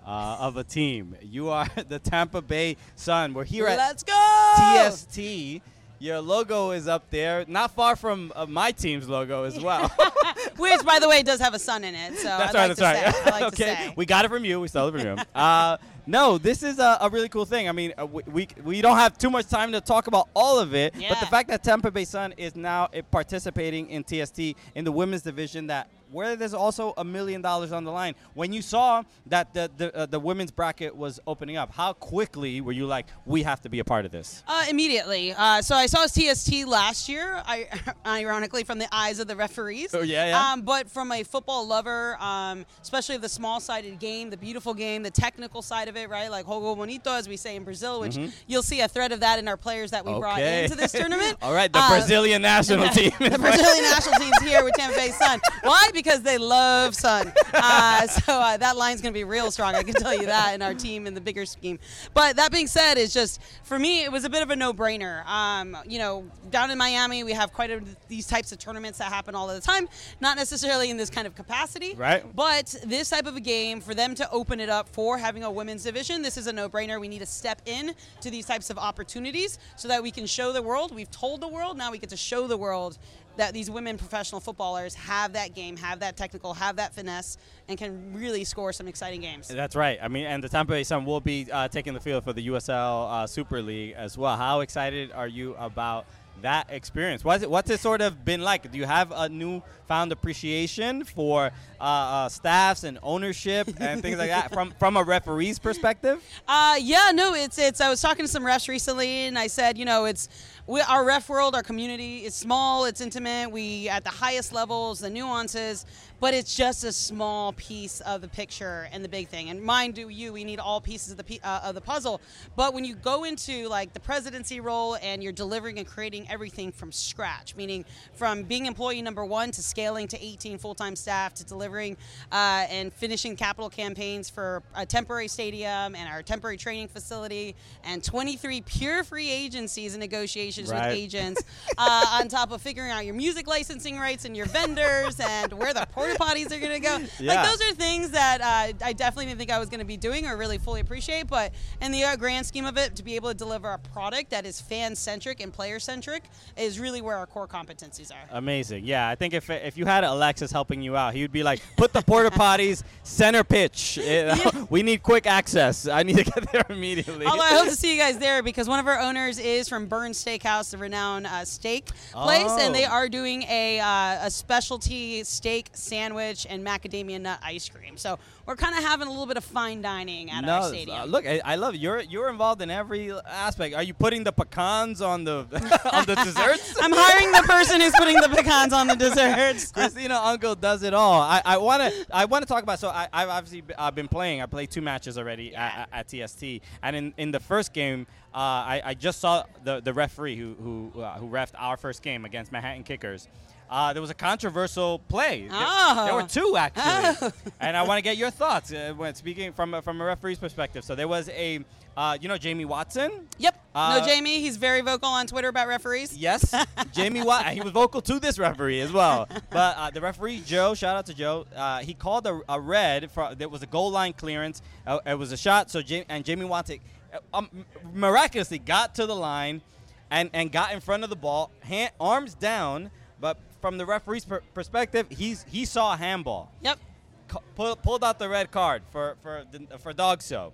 uh, of a team. You are the Tampa Bay Sun. We're here Let's at go! T S T. Your logo is up there, not far from uh, my team's logo as well. Which, by the way, does have a sun in it. So That's I'd right, like that's to right. say. I like okay, to say. we got it from you. We stole it from you. Uh, no, this is a, a really cool thing. I mean, uh, we, we we don't have too much time to talk about all of it, Yeah. but the fact that Tampa Bay Sun is now uh, participating in T S T in the women's division, that where there's also a million dollars on the line. When you saw that the the, uh, the women's bracket was opening up, how quickly were you like, we have to be a part of this? Uh, immediately. Uh, so I saw T S T last year, I, ironically from the eyes of the referees. Oh, yeah, yeah. Um, but from a football lover, um, especially the small-sided game, the beautiful game, the technical side of it, right? Like Jogo Bonito, as we say in Brazil, which you'll see a thread of that in our players that we brought Mm-hmm. Okay. into this tournament. All right, the Uh, Brazilian national team. The Brazilian national team's here with Tampa Bay Sun. Why? Because they love Sun. Uh, so uh, that line's going to be real strong. I can tell you that in our team in the bigger scheme. But that being said, it's just, for me, it was a bit of a no-brainer. Um, you know, down in Miami, we have quite a, these types of tournaments that happen all the time. Not necessarily in this kind of capacity. Right. But this type of a game, for them to open it up for having a women's division, this is a no-brainer. We need to step in to these types of opportunities so that we can show the world. We've told the world, now we get to show the world that these women professional footballers have that game, have that technical, have that finesse, and can really score some exciting games. That's right. I mean, and the Tampa Bay Sun will be uh, taking the field for the U S L uh, Super League as well. How excited are you about that experience? What's it, what's it sort of been like? Do you have a newfound appreciation for uh, uh, staffs and ownership and things like that from from a referee's perspective? Uh, yeah, no, it's it's. I was talking to some refs recently, and I said, you know, it's we, our ref world, our community, it's small, it's intimate. We at the highest levels, the nuances, but it's just a small piece of the picture and the big thing. And mind you, we need all pieces of the pe- uh, of the puzzle. But when you go into like the presidency role and you're delivering and creating everything from scratch, meaning from being employee number one to scaling to eighteen full-time staff to delivering uh, and finishing capital campaigns for a temporary stadium and our temporary training facility and twenty-three pure free agencies and negotiations Right. with agents, uh, on top of figuring out your music licensing rights and your vendors and where the porta potties are going to go. Yeah. Like those are things that uh, I definitely didn't think I was going to be doing or really fully appreciate. But in the uh, grand scheme of it, to be able to deliver a product that is fan-centric and player-centric is really where our core competencies are. Amazing. Yeah, I think if if you had Alexis helping you out, he would be like, put the porta potties center pitch. It- Yeah. We need quick access. I need to get there immediately. Although I hope to see you guys there because one of our owners is from Burns Steakhouse, the renowned uh, steak place, Oh. and they are doing a uh, a specialty steak sandwich and macadamia nut ice cream. So we're kind of having a little bit of fine dining at no, our stadium. uh, look, I, I love you're you're involved in every aspect. Are you putting the pecans on the on the desserts? I'm hiring the person who's putting the pecans on the desserts. Christina Uncle does it all. I, I want to I want to talk about. So I, I've obviously b- uh, been playing. I played two matches already at, at T S T, and in, in the first game, uh, I, I just saw the the referee who who uh, who reffed our first game against Manhattan Kickers. Uh, there was a controversial play. There- Oh. There were two actually, Oh. and I want to get your thoughts uh, when speaking from a, from a referee's perspective. So there was a, uh, you know, Jamie Watson. Yep. Uh, no, Jamie. He's very vocal on Twitter about referees. Yes, Jamie Watt. He was vocal to this referee as well. But uh, the referee, Joe, shout out to Joe. Uh, he called a, a red. For, there was a goal line clearance. Uh, it was a shot. So Jamie, and Jamie Watson uh, um, miraculously got to the line and, and got in front of the ball, hand, arms down. But from the referee's per- perspective, he's he saw a handball. Yep. Cu- pull, pulled out the red card for for the, for dog show,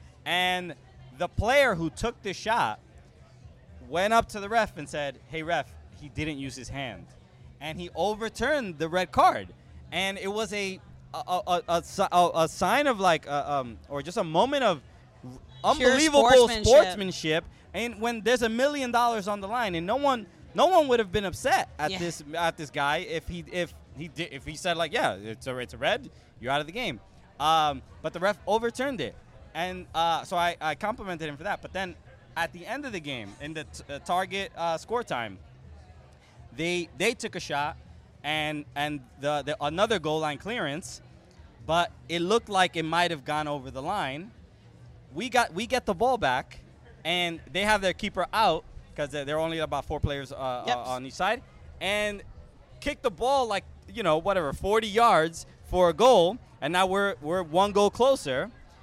and the player who took the shot went up to the ref and said, "Hey ref, he didn't use his hand," and he overturned the red card, and it was a a, a, a, si- a, a sign of like uh, um or just a moment of unbelievable sportsmanship. sportsmanship. And when there's a million dollars on the line, and no one no one would have been upset at Yeah. this at this guy if he if he did if he said like, yeah, it's a it's a red, you're out of the game. Um, but the ref overturned it, and uh, so I, I complimented him for that. But then at the end of the game, in the t- uh, target uh, score time, they they took a shot, and and the, the another goal line clearance, but it looked like it might have gone over the line. We got we get the ball back, and they have their keeper out because there are only about four players uh, Yep. uh, on each side, and kick the ball like you know whatever forty yards for a goal, and now we're we're one goal closer.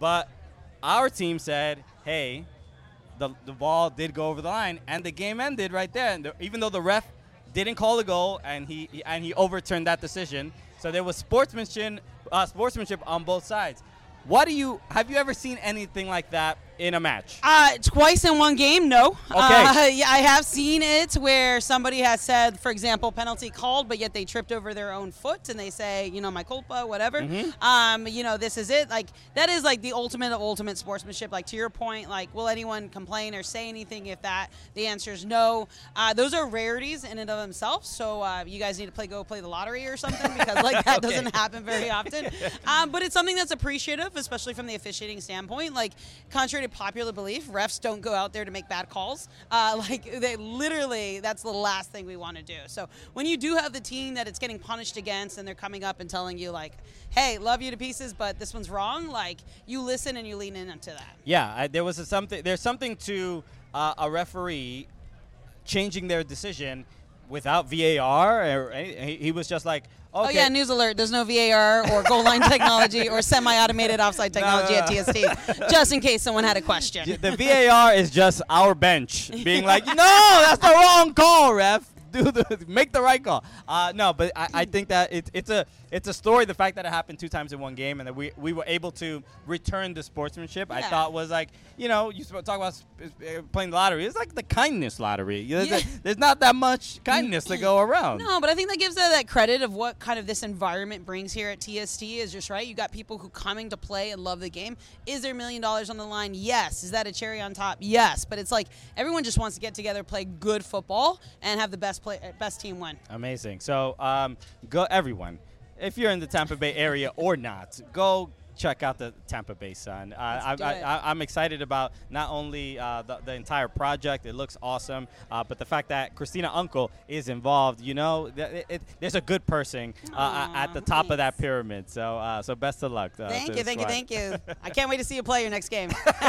But our team said, hey, the, the ball did go over the line, and the game ended right there. And the, even though the ref didn't call the goal, and he, he and he overturned that decision, so there was sportsmanship, uh, sportsmanship on both sides. What do you have you ever seen anything like that in a match? Uh, twice in one game, no. Okay. Uh, yeah, I have seen it where somebody has said, for example, penalty called, but yet they tripped over their own foot and they say, you know, my culpa, whatever. Mm-hmm. Um, you know, this is it. Like, that is like the ultimate of ultimate sportsmanship. Like, to your point, like, will anyone complain or say anything if that? The answer is no. Uh, those are rarities in and of themselves. So uh, you guys need to play go play the lottery or something because like that Okay. doesn't happen very often. Um, but it's something that's appreciative, especially from the officiating standpoint. Like, contrary to popular belief, refs don't go out there to make bad calls. Uh, like, they literally, that's the last thing we want to do. So when you do have the team that it's getting punished against and they're coming up and telling you, like, hey, love you to pieces, but this one's wrong, like, you listen and you lean into that. Yeah, I, there was a something. There's something to uh, a referee changing their decision without V A R. Or any, he, he was just like, okay. Oh, yeah, news alert. There's no V A R or goal line technology or semi-automated offside technology no, no. at T S T, just in case someone had a question. The V A R is just our bench being like, no, that's the wrong call, ref. Do the make the right call. Uh, no, but I, I think that it, it's a it's a story. The fact that it happened two times in one game and that we, we were able to return the sportsmanship, I Yeah. thought was like, you know, you talk about sp- uh, playing the lottery. It's like the kindness lottery. There's, Yeah. there's not that much kindness to go around. No, but I think that gives that, that credit of what kind of this environment brings here at T S T is just right. You got people who coming to play and love the game. Is there a million dollars on the line? Yes. Is that a cherry on top? Yes. But it's like everyone just wants to get together, play good football, and have the best play, best team win. Amazing. So, um, go everyone. If you're in the Tampa Bay area or not, go check out the Tampa Bay Sun. Uh, I, do I, it. I, I'm excited about not only uh, the, the entire project, it looks awesome, uh, but the fact that Christina Uncle is involved. You know, th- it, it, there's a good person uh, Aw, at the top of that thanks. pyramid. So, uh, so best of luck. Uh, Thank to you, the thank you, squad. thank you. I can't wait to see you play your next game.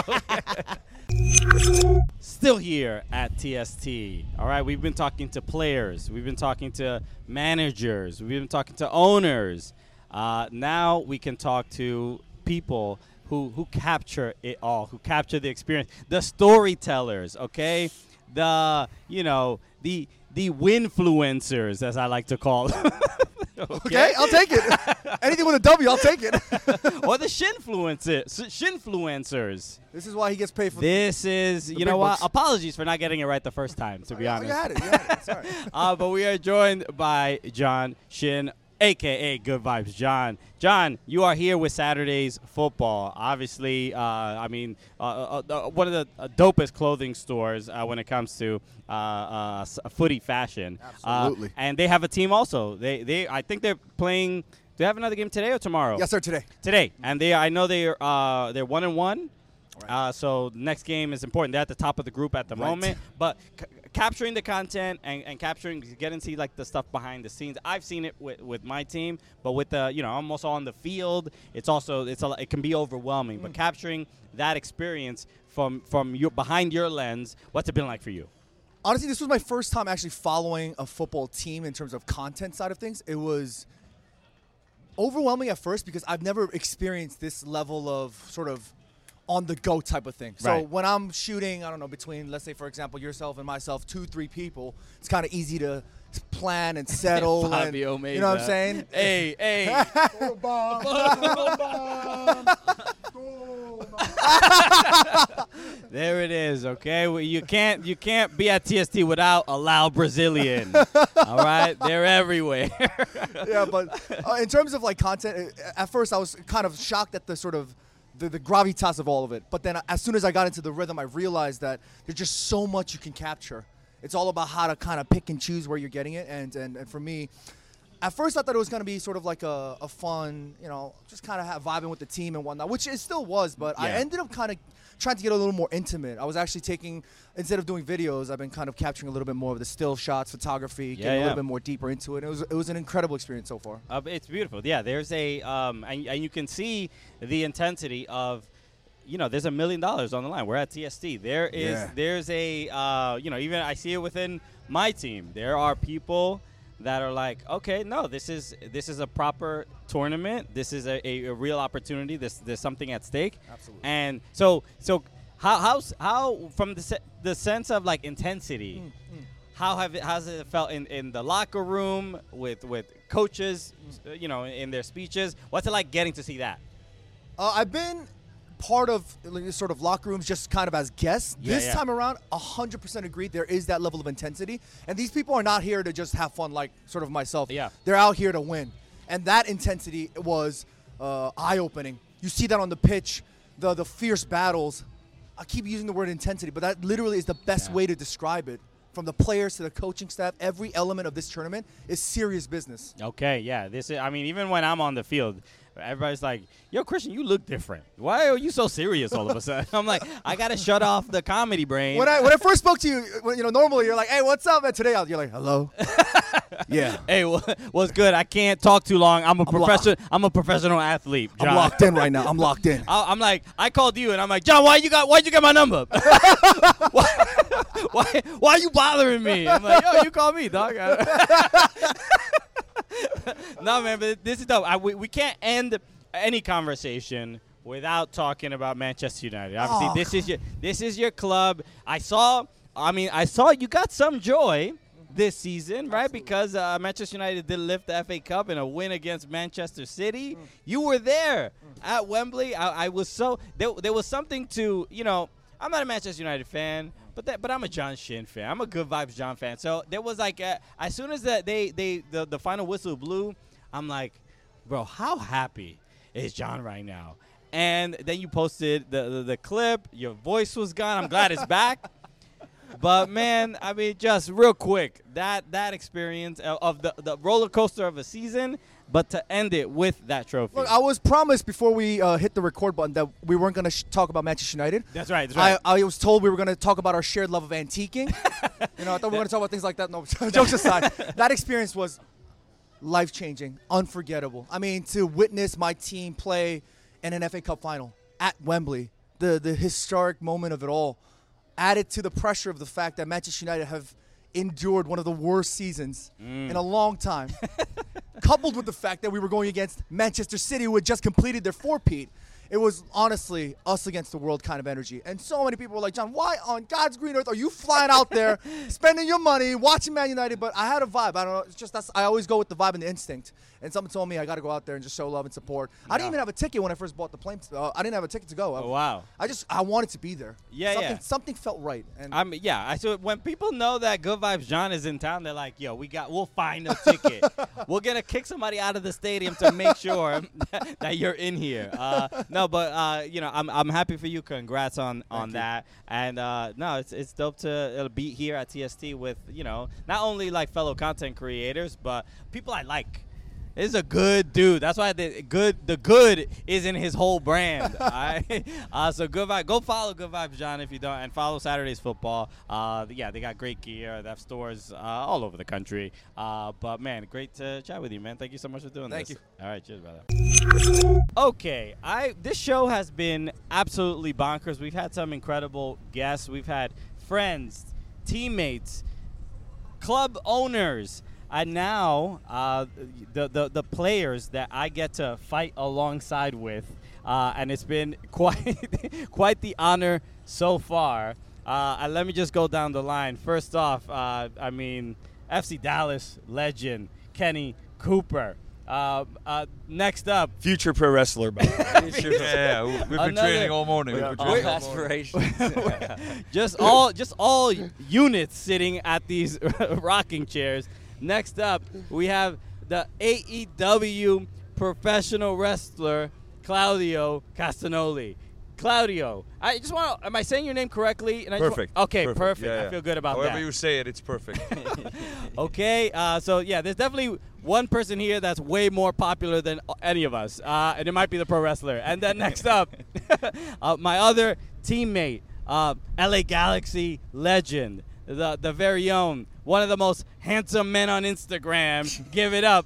Still here at T S T. All right, we've been talking to players, we've been talking to managers, we've been talking to owners. Uh, now we can talk to people who who capture it all, who capture the experience, the storytellers. Okay, the you know the the winfluencers, as I like to call them. okay? Okay, I'll take it. Anything with a W, I'll take it. Or the shinfluencers, shinfluencers. This is why he gets paid for. This is, you big know what? bucks. Apologies for not getting it right the first time, to be You honest. had it. You had it. Sorry. uh, but we are joined by John Shin, a k a. Good Vibes John. John, you are here with Saturday's Football. Obviously, uh, I mean, uh, uh, uh, one of the uh, dopest clothing stores uh, when it comes to uh, uh, s- footy fashion. Absolutely. Uh, and they have a team also. They, they, I think they're playing. Do they have another game today or tomorrow? Yes, sir. Today. Today, and they I know they're uh, they're one and one. Uh, so the next game is important. They're at the top of the group at the Right. moment, but c- capturing the content and, and capturing, getting to see like the stuff behind the scenes. I've seen it with, with my team, but with the you know almost on the field, it's also it's a, it can be overwhelming. But capturing that experience from from your behind your lens, what's it been like for you? Honestly, this was my first time actually following a football team in terms of content side of things. It was overwhelming at first because I've never experienced this level of sort of on the go type of thing. So Right. when I'm shooting, I don't know, between, let's say, for example, yourself and myself, two, three people, it's kind of easy to s- plan and settle. and, Fabio you know what I'm Meza. saying? Hey, hey. There it is. Okay, well, you can't you can't be at T S T without a loud Brazilian. All right, they're everywhere. Yeah, but uh, in terms of like content, uh, at first I was kind of shocked at the sort of the, the gravitas of all of it. But then as soon as I got into the rhythm, I realized that there's just so much you can capture. It's all about how to kind of pick and choose where you're getting it. And, and, and for me, at first I thought it was going to be sort of like a, a fun, you know, just kind of have, vibing with the team and whatnot, which it still was. But I Yeah. ended up kind of trying to get a little more intimate. I was actually taking, instead of doing videos, I've been kind of capturing a little bit more of the still shots, photography, Yeah, getting a yeah. little bit more deeper into it. It was, it was an incredible experience so far. Uh, it's beautiful. Yeah, there's a um, and, and you can see the intensity of, you know, there's a million dollars on the line. We're at T S T. There is Yeah. there's a uh, you know, even I see it within my team. There are people that are like, okay, no, this is this is a proper tournament. This is a, a, a real opportunity. This there's something at stake. Absolutely. And so so how how's, how from the se- the sense of like intensity, Mm, mm. how have it how's it felt in, in the locker room with with coaches, uh, you know, in their speeches? What's it like getting to see that? Uh, I've been part of like, sort of locker rooms just kind of as guests. Yeah, this yeah. time around, one hundred percent agree. There is that level of intensity. And these people are not here to just have fun like sort of myself. Yeah. They're out here to win. And that intensity was uh, eye-opening. You see that on the pitch, the the fierce battles. I keep using the word intensity, but that literally is the best Yeah. way to describe it. From the players to the coaching staff, every element of this tournament is serious business. Okay, yeah. This is I mean, even when I'm on the field, everybody's like, yo, Christian, you look different. Why are you so serious all of a sudden? I'm like, I got to shut off the comedy brain. When I when I first spoke to you, when, you know, normally you're like, "Hey, what's up?" And today you're like, "Hello." Yeah. Hey, wha- what's good? I can't talk too long. I'm a I'm lo- professional. I'm a professional athlete. John. I'm locked in right now. I'm locked in. I- I'm like, I called you, and I'm like, John, why you got? Why you get my number? why, why? Why are you bothering me? I'm like, yo, you call me, dog. No, man, but this is dope. I, we, we can't end any conversation without talking about Manchester United. Obviously, Oh. this is your this is your club. I saw. I mean, I saw you got some joy this season, right? Absolutely. Because uh, Manchester United did lift the F A Cup in a win against Manchester City. You were there at Wembley. I, I was so there. There was something to you know. I'm not a Manchester United fan, but that, but I'm a John Shin fan. I'm a Good Vibes John fan. So there was like a, as soon as that they they the, the final whistle blew, I'm like, bro, how happy is John right now? And then you posted the the, the clip. Your voice was gone. I'm glad it's back. But man, I mean, just real quick, that that experience of, of the the roller coaster of a season, but to end it with that trophy. Look, I was promised before we uh, hit the record button that we weren't going to sh- talk about Manchester United. That's right. That's right. I, I was told we were going to talk about our shared love of antiquing. You know, I thought we were going to talk about things like that. No, jokes aside, that experience was life-changing, unforgettable. I mean, to witness my team play in an F A Cup final at Wembley, the the historic moment of it all, added to the pressure of the fact that Manchester United have endured one of the worst seasons in a long time, coupled with the fact that we were going against Manchester City, who had just completed their four-peat. It was honestly us against the world kind of energy. And so many people were like, John, why on God's green earth are you flying out there, spending your money, watching Man United? But I had a vibe. I don't know. It's just that's, I always go with the vibe and the instinct. And someone told me I got to go out there and just show love and support. I didn't Yeah. even have a ticket when I first bought the plane. Uh, I didn't have a ticket to go. I, Oh, wow. I just I wanted to be there. Yeah, something, yeah. Something felt right. And I mean, yeah. I so when people know that Good Vibes John is in town, they're like, "Yo, we got, we'll find a ticket. We're gonna kick somebody out of the stadium to make sure that you're in here." Uh, no, but uh, you know, I'm I'm happy for you. Congrats on on you. that. And uh, no, it's it's dope to it'll be here at T S T with you know not only like fellow content creators, but people I like. This is a good dude. That's why the good the good is in his whole brand. All right. Uh, so good vibe. Go follow Good Vibes John if you don't, and follow Saturdays Football. Uh, yeah, they got great gear. They have stores uh, all over the country. Uh, but man, great to chat with you, man. Thank you so much for doing Thank this. you. All right, cheers, brother. Okay, I this show has been absolutely bonkers. We've had some incredible guests. We've had friends, teammates, club owners. And now uh, the, the the players that I get to fight alongside with, uh, and it's been quite quite the honor so far. Uh, and let me just go down the line. First off, uh, I mean, F C Dallas legend Kenny Cooper. Uh, uh, next up, Future pro wrestler, by the way. yeah, yeah, we've been Another- training all morning. We've been All training all morning. aspirations. just all just all units sitting at these rocking chairs. Next up, we have the A E W professional wrestler Claudio Castagnoli. Claudio, I just want to, am I saying your name correctly? And I just wa- Perfect. okay, perfect. Perfect. Yeah, I yeah. feel good about However that. you say it, it's perfect. Okay, uh, so yeah, there's definitely one person here that's way more popular than any of us, uh, and it might be the pro wrestler. And then next up, uh, my other teammate, uh, L A Galaxy legend, the the very own, one of the most handsome men on Instagram. Give it up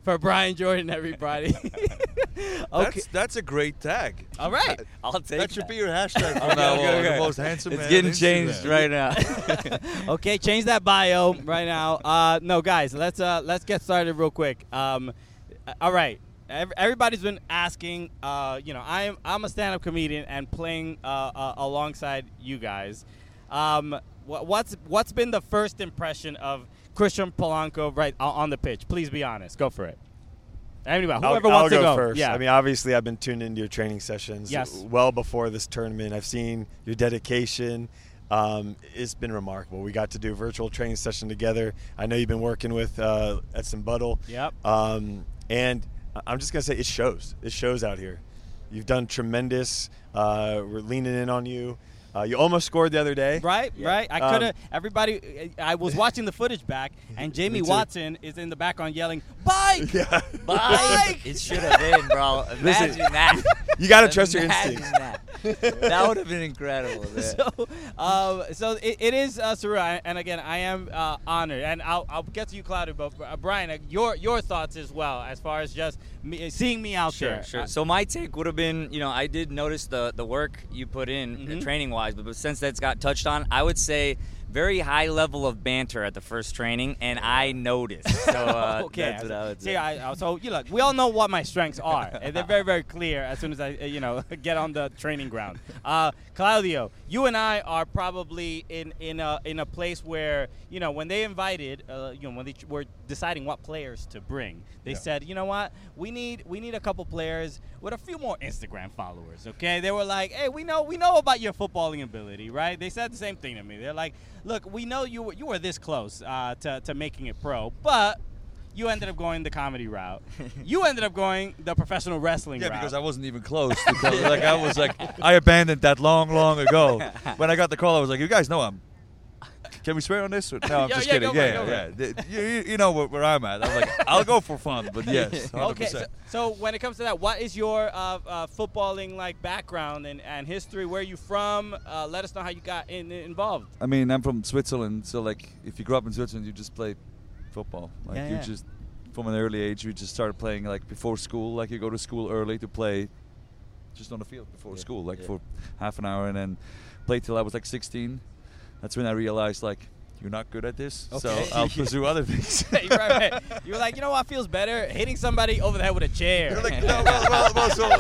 for Brian Jordan, everybody. Okay. That's that's a great tag. All right. I'll take That should that. be your hashtag from Okay, now okay, on. okay. The most handsome It's man getting on changed Instagram. right now. Okay, change that bio right now. Uh, no, guys, let's uh, let's get started real quick. Um, all right, Ev- everybody's been asking. Uh, you know, I'm I'm a stand-up comedian and playing uh, uh, alongside you guys. Um, wh- what's what's been the first impression of Christian Polanco right o- on the pitch? Please be honest. Go for it. Anybody, whoever I'll, wants I'll to go, go. first. Yeah. I mean, obviously, I've been tuned into your training sessions Yes. well before this tournament. I've seen your dedication. Um, it's been remarkable. We got to do a virtual training session together. I know you've been working with uh, Edson Buttle. Yep. Um, and I'm just going to say it shows. It shows out here. You've done tremendous. Uh, we're leaning in on you. Uh, you almost scored the other day. Right, right. I Um, could have. Everybody, I was watching the footage back, and Jamie Me too. Watson is in the background yelling, "Bike, Yeah. Bike! It should have been, bro. Imagine Listen, that. You got to trust your Imagine instincts. That, that would have been incredible. man. So, um, so it, it is uh, surreal, and again, I am uh, honored, and I'll, I'll get to you, Claudio. But uh, Brian, uh, your your thoughts as well, as far as just me, seeing me out Sure, there. sure. Uh, So my take would have been, you know, I did notice the the work you put in Mhm. training wise, but, but since that's got touched on, I would say very high level of banter at the first training, and I noticed. So uh, okay, that's what I would see, say. I, I- so you look, we all know what my strengths are, and they're very, very clear as soon as I, uh, you know, get on the training ground. Uh, Claudio, you and I are probably in in a in a place where, you know, when they invited, uh, you know, when they ch- were deciding what players to bring, they Yeah. said, you know what, we need we need a couple players with a few more Instagram followers. Okay, they were like, hey, we know we know about your footballing ability, right? They said the same thing to me. They're like, look, we know you were, you were this close uh, to to making it pro, but you ended up going the comedy route. You ended up going the professional wrestling Yeah, route. because I wasn't even close. Because, like I was like, I abandoned that long, long ago. When I got the call, I was like, you guys know I'm. Can we swear on this? Or- No, I'm Yeah, just yeah, kidding. go for it, Yeah, go for yeah. it. The- You, you, you know where, where I'm at. I'm like, I'll go for fun, but yes, one hundred Okay, so, percent. so when it comes to that, what is your uh, uh, footballing like background and, and history? Where are you from? Uh, let us know how you got in, involved. I mean, I'm from Switzerland, so like, if you grew up in Switzerland, you just play football. Like, Yeah, you yeah. just, from an early age, you just started playing like before school. Like, you go to school early to play, just on the field before Yeah, school, like yeah. for half an hour, and then play till I was like sixteen. That's when I realized like, you're not good at this, so Okay. I'll pursue other things. right, right. You were like, you know what feels better? Hitting somebody over the head with a chair. You're like, no, well, well, well, so,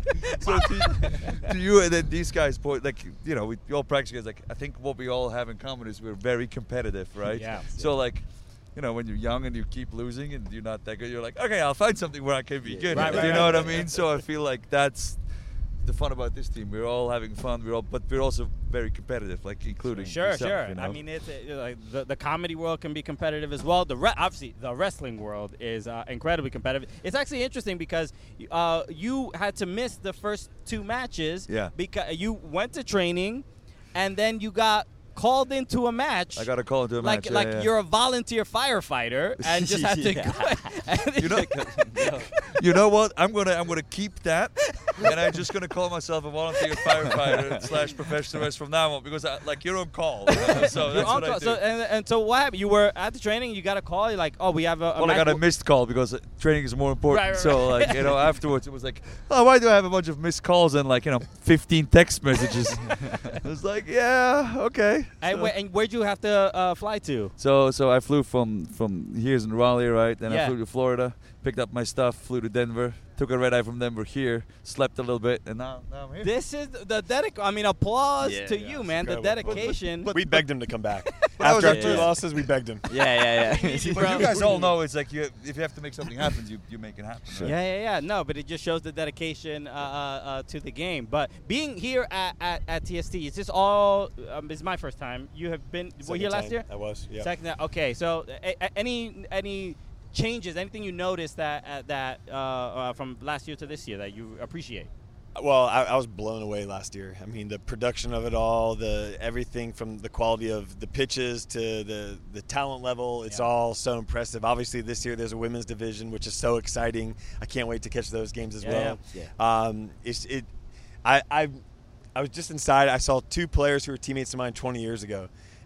so to, to you and then these guys, point like, you know, we all practice guys. Like, I think what we all have in common is we're very competitive, right? Yeah. So like, you know, when you're young and you keep losing and you're not that good, you're like, okay, I'll find something where I can be good. Right, at. right, you know right. what I mean? So I feel like that's the fun about this team. We're all having fun. We're all, but we're also very competitive, like including Sure, yourself, sure. You know? I mean, it's uh, like the, the comedy world can be competitive as well. The re- obviously the wrestling world is uh, incredibly competitive. It's actually interesting because uh, you had to miss the first two matches. Yeah. Because you went to training, and then you got called into a match. I got a call into a like match. yeah, like yeah. you're a volunteer firefighter and just had to Yeah. go. You know, you know what? I'm gonna I'm gonna keep that, and I'm just gonna call myself a volunteer firefighter slash professional wrestler from now on because I, like you're on call. You know? So You're that's on what I call. do. So and, and so what happened? You were at the training. You got a call. You're like, oh, we have a. a well, I match. got a missed call because uh, training is more important. Right, right, so right. like you know, afterwards it was like, oh, why do I have a bunch of missed calls and like you know, fifteen text messages? I was like, yeah, okay. And, So- where, and where'd you have to uh, fly to? So so I flew from from here's in Raleigh, right? Then Yeah. I flew to Florida, picked up my stuff, flew to Denver, took a red eye from Denver here, slept a little bit, and now now I'm here. This is the dedic. I mean, applause Yeah, to yeah, you, it's man. The incredible. dedication. we begged him to come back. But I was After our like- two Yeah. losses, we begged him. Yeah, yeah, yeah. But you guys all know it's like you if you have to make something happen, you, you make it happen. Right? Yeah, yeah, yeah. No, but it just shows the dedication uh, uh, uh, to the game. But being here at, at, at T S T, is this all? Um, this is my first time. You have been. were you here Second last time. year? I was, yeah. Second time. Okay, so a, a, any any changes? Anything you noticed that uh, that uh, uh, from last year to this year that you appreciate? Well, I, I was blown away last year. I mean, the production of it all, the everything from the quality of the pitches to the, the talent level, it's Yeah. all so impressive. Obviously, this year there's a women's division, which is so exciting. I can't wait to catch those games as Yeah, well. yeah. Um, it's, it, I, I, I was just inside. I saw two players who were teammates of mine twenty years ago,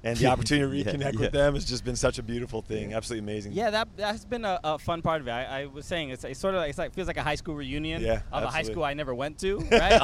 and the opportunity to Yeah, reconnect yeah. with them has just been such a beautiful thing. Absolutely amazing. Yeah, that that's been a, a fun part of it. I, I was saying it's, it's sort of like, it's like feels like a high school reunion Yeah, of a high absolutely. school I never went to, right?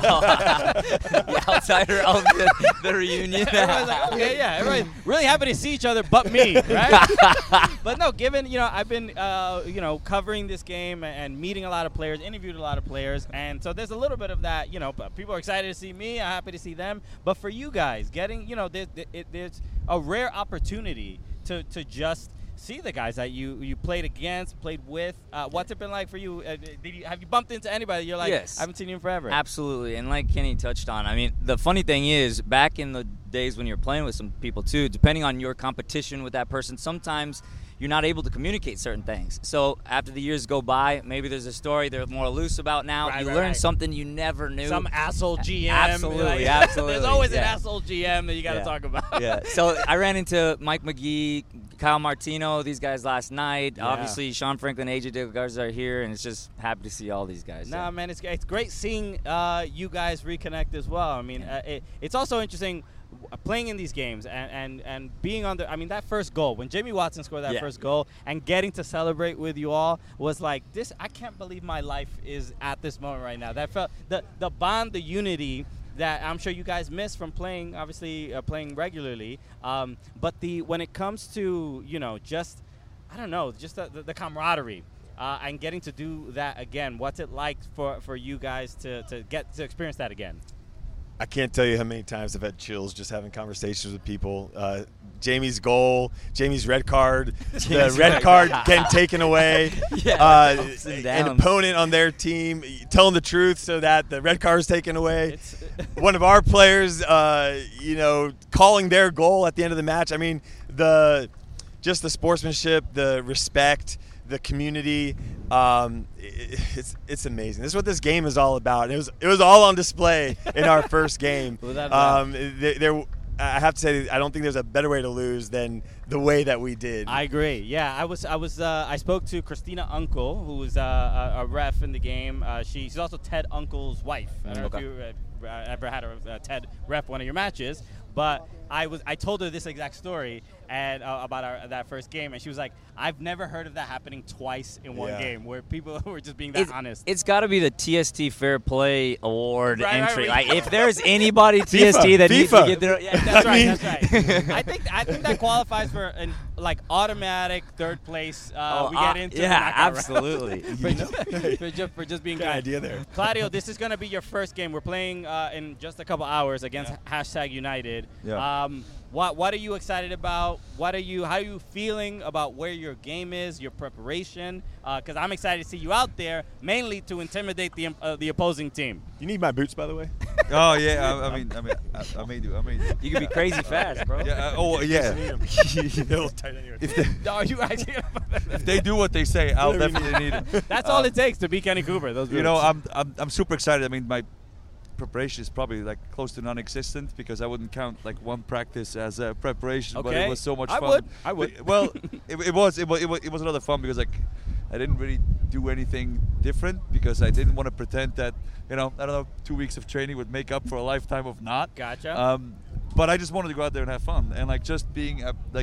The outsider of the, the reunion. Everyone's like, okay, yeah, everybody really happy to see each other, but me, right? But no, given you know, I've been uh, you know covering this game and meeting a lot of players, interviewed a lot of players, and so there's a little bit of that. You know, people are excited to see me, I'm happy to see them. But for you guys, getting you know, there, there, there's a rare opportunity to to just see the guys that you you played against, played with. Uh, what's it been like for you? Uh, did you? Have you bumped into anybody? You're like, Yes. I haven't seen you in forever. Absolutely. And like Kenny touched on, I mean, the funny thing is, back in the days when you're playing with some people too, depending on your competition with that person, sometimes you're not able to communicate certain things. So after the years go by, maybe there's a story they're more loose about now. Right, you right, learn right. something you never knew. Some asshole G M. Absolutely, like, absolutely. There's always an yeah. asshole G M that you got to Yeah. talk about. Yeah. So I ran into Mike McGee, Kyle Martino, these guys last night. Yeah. Obviously, Sean Franklin, A J De La Garza are here, and it's just happy to see all these guys. Nah, Yeah. man, it's it's great seeing uh, you guys reconnect as well. I mean, uh, it, it's also interesting uh, playing in these games and, and, and being on the. I mean, that first goal when Jamie Watson scored that Yeah. first goal and getting to celebrate with you all was like this. I can't believe my life is at this moment right now. That felt the the bond, the unity that I'm sure you guys miss from playing, obviously uh, playing regularly. Um, but the when it comes to you know just I don't know just the, the, the camaraderie. Uh, and getting to do that again, what's it like for, for you guys to, to get to experience that again? I can't tell you how many times I've had chills just having conversations with people. Uh, Jamie's goal, Jamie's red card, the Jamie's red red card card. getting taken away, Yeah, uh, ups and an downs. opponent on their team telling the truth so that the red card is taken away. It's One of our players, uh, you know, calling their goal at the end of the match. I mean, the just the sportsmanship, the respect, the community. Um, it, it's it's amazing. This is what this game is all about. And it was it was all on display in our first game. Without a doubt. Um, there, there, I have to say, I don't think there's a better way to lose than the way that we did. I agree. Yeah, I was. I was. Uh, I spoke to Christina Uncle, who was uh, a, a ref in the game. Uh, she, she's also Ted Uncle's wife. I don't know Okay. if you uh, ever had a, uh Ted ref one of your matches, but I was. I told her this exact story and uh, about our, that first game, and she was like, "I've never heard of that happening twice in one Yeah. game, where people were just being that It's, honest." it's got to be the T S T Fair Play Award Right, right, entry. right. Like, if there's anybody T S T FIFA, that needs to FIFA. get their, yeah, That's I right. mean- That's right. I think I think that qualifies for an like automatic third place. Uh, Oh, we uh, get into yeah, the knockout round. absolutely. for, just, for, just, for just being Good good. idea there. Claudio, this is going to be your first game. We're playing uh, in just a couple hours against hashtag United. Yeah. Um, what what are you excited about? What are you? How are you feeling about where your game is, your preparation? Because I'm excited to see you out there, mainly to intimidate the uh, the opposing team. You need my boots, by the way. Oh yeah, I, I mean, I mean, I, I may do, I may do. You can be crazy fast, bro. Yeah. uh, oh yeah. They'll tight anyway. If they, Are you actually? if they do what they say, I'll Whatever you definitely need it. That's all Um, it takes to beat Kenny Cooper. Those You know, boots. I'm, I'm I'm super excited. I mean, my preparation is probably like close to non-existent because I wouldn't count like one practice as a preparation, but Okay. it was so much I fun. would. I would. But- Well, it, it was it was it was it was a lot of fun because like I didn't really do anything different because I didn't want to pretend that you know I don't know two weeks of training would make up for a lifetime of not. Gotcha. Um, but I just wanted to go out there and have fun and like just being a, like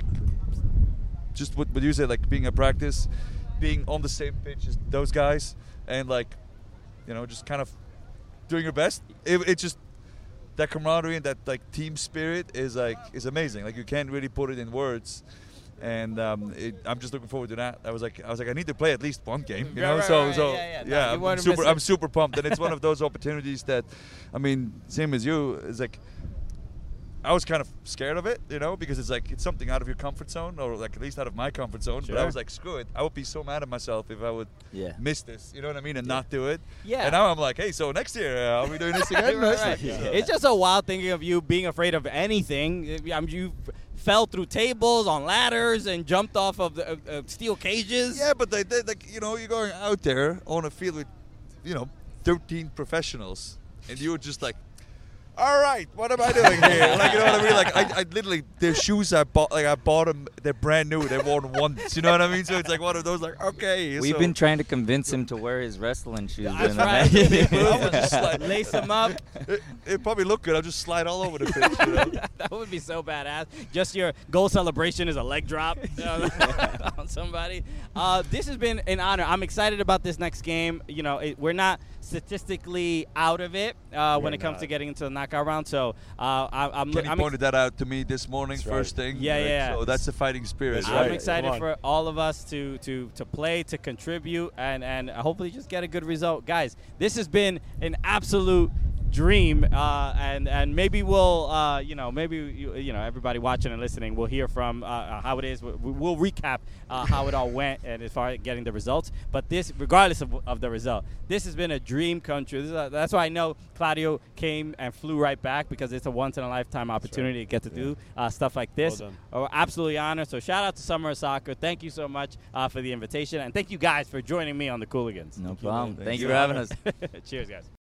just what, what you said, like being a practice, being on the same pitch as those guys, and like, you know, just kind of doing your best. It, it just that camaraderie and that like team spirit is like is amazing. Like you can't really put it in words, and um, it, I'm just looking forward to that. I was like, I was like, I need to play at least one game, you Right, know. right, so right, so yeah, yeah. No, yeah, you I'm wanna super miss I'm it. super pumped, and it's one of those opportunities that, I mean, same as you, is like. I was kind of scared of it, you know, because it's like it's something out of your comfort zone, or like at least out of my comfort zone. But I Sure. was like, screw it. I would be so mad at myself if I would Yeah. miss this, you know what I mean, and not do it. Yeah. And now I'm like, hey, so next year uh, are we doing this again? Right, right. So- It's just a wild thinking of you being afraid of anything. I mean, you fell through tables on ladders and jumped off of, the, of, of steel cages. Yeah, but they, they, like you know, you're going out there on a field with, you know, thirteen professionals, and you're just like, all right, what am I doing here? Like, you know what I mean? Like, I, I literally, their shoes I bought, like, I bought them, they're brand new, they're worn once, you know what I mean? So it's like one of those, like, okay. We've so. been trying to convince him to wear his wrestling shoes. That's in right. the I would just slide. Lace them up. It, it'd probably look good. I'll just slide all over the pitch, you know? That would be so badass. Just your goal celebration is a leg drop on somebody. Uh, this has been an honor. I'm excited about this next game. You know, it, we're not statistically out of it uh, when it comes not. to getting into the knockout round. So uh, I, I'm. Kenny I'm pointed that out to me this morning, That's first right. thing. Yeah, right? yeah. So that's the fighting spirit. That's right? I'm right. excited Come on. for all of us to to to play, to contribute, and and hopefully just get a good result, guys. This has been an absolute dream, uh, and and maybe we'll uh, you know maybe you, you know everybody watching and listening will hear from uh, how it is. We, we'll recap uh, how it all went and as far as getting the results. But this, regardless of, of the result, this has been a dream come true. This is a, that's why I know Claudio came and flew right back, because it's a once in a lifetime opportunity to get to do uh, stuff like this. Well done. We're absolutely honored. So shout out to Summer of Soccer. Thank you so much uh, for the invitation, and thank you guys for joining me on the Cooligans. No problem. man. Thank Thanks you for for having having us. Cheers, guys.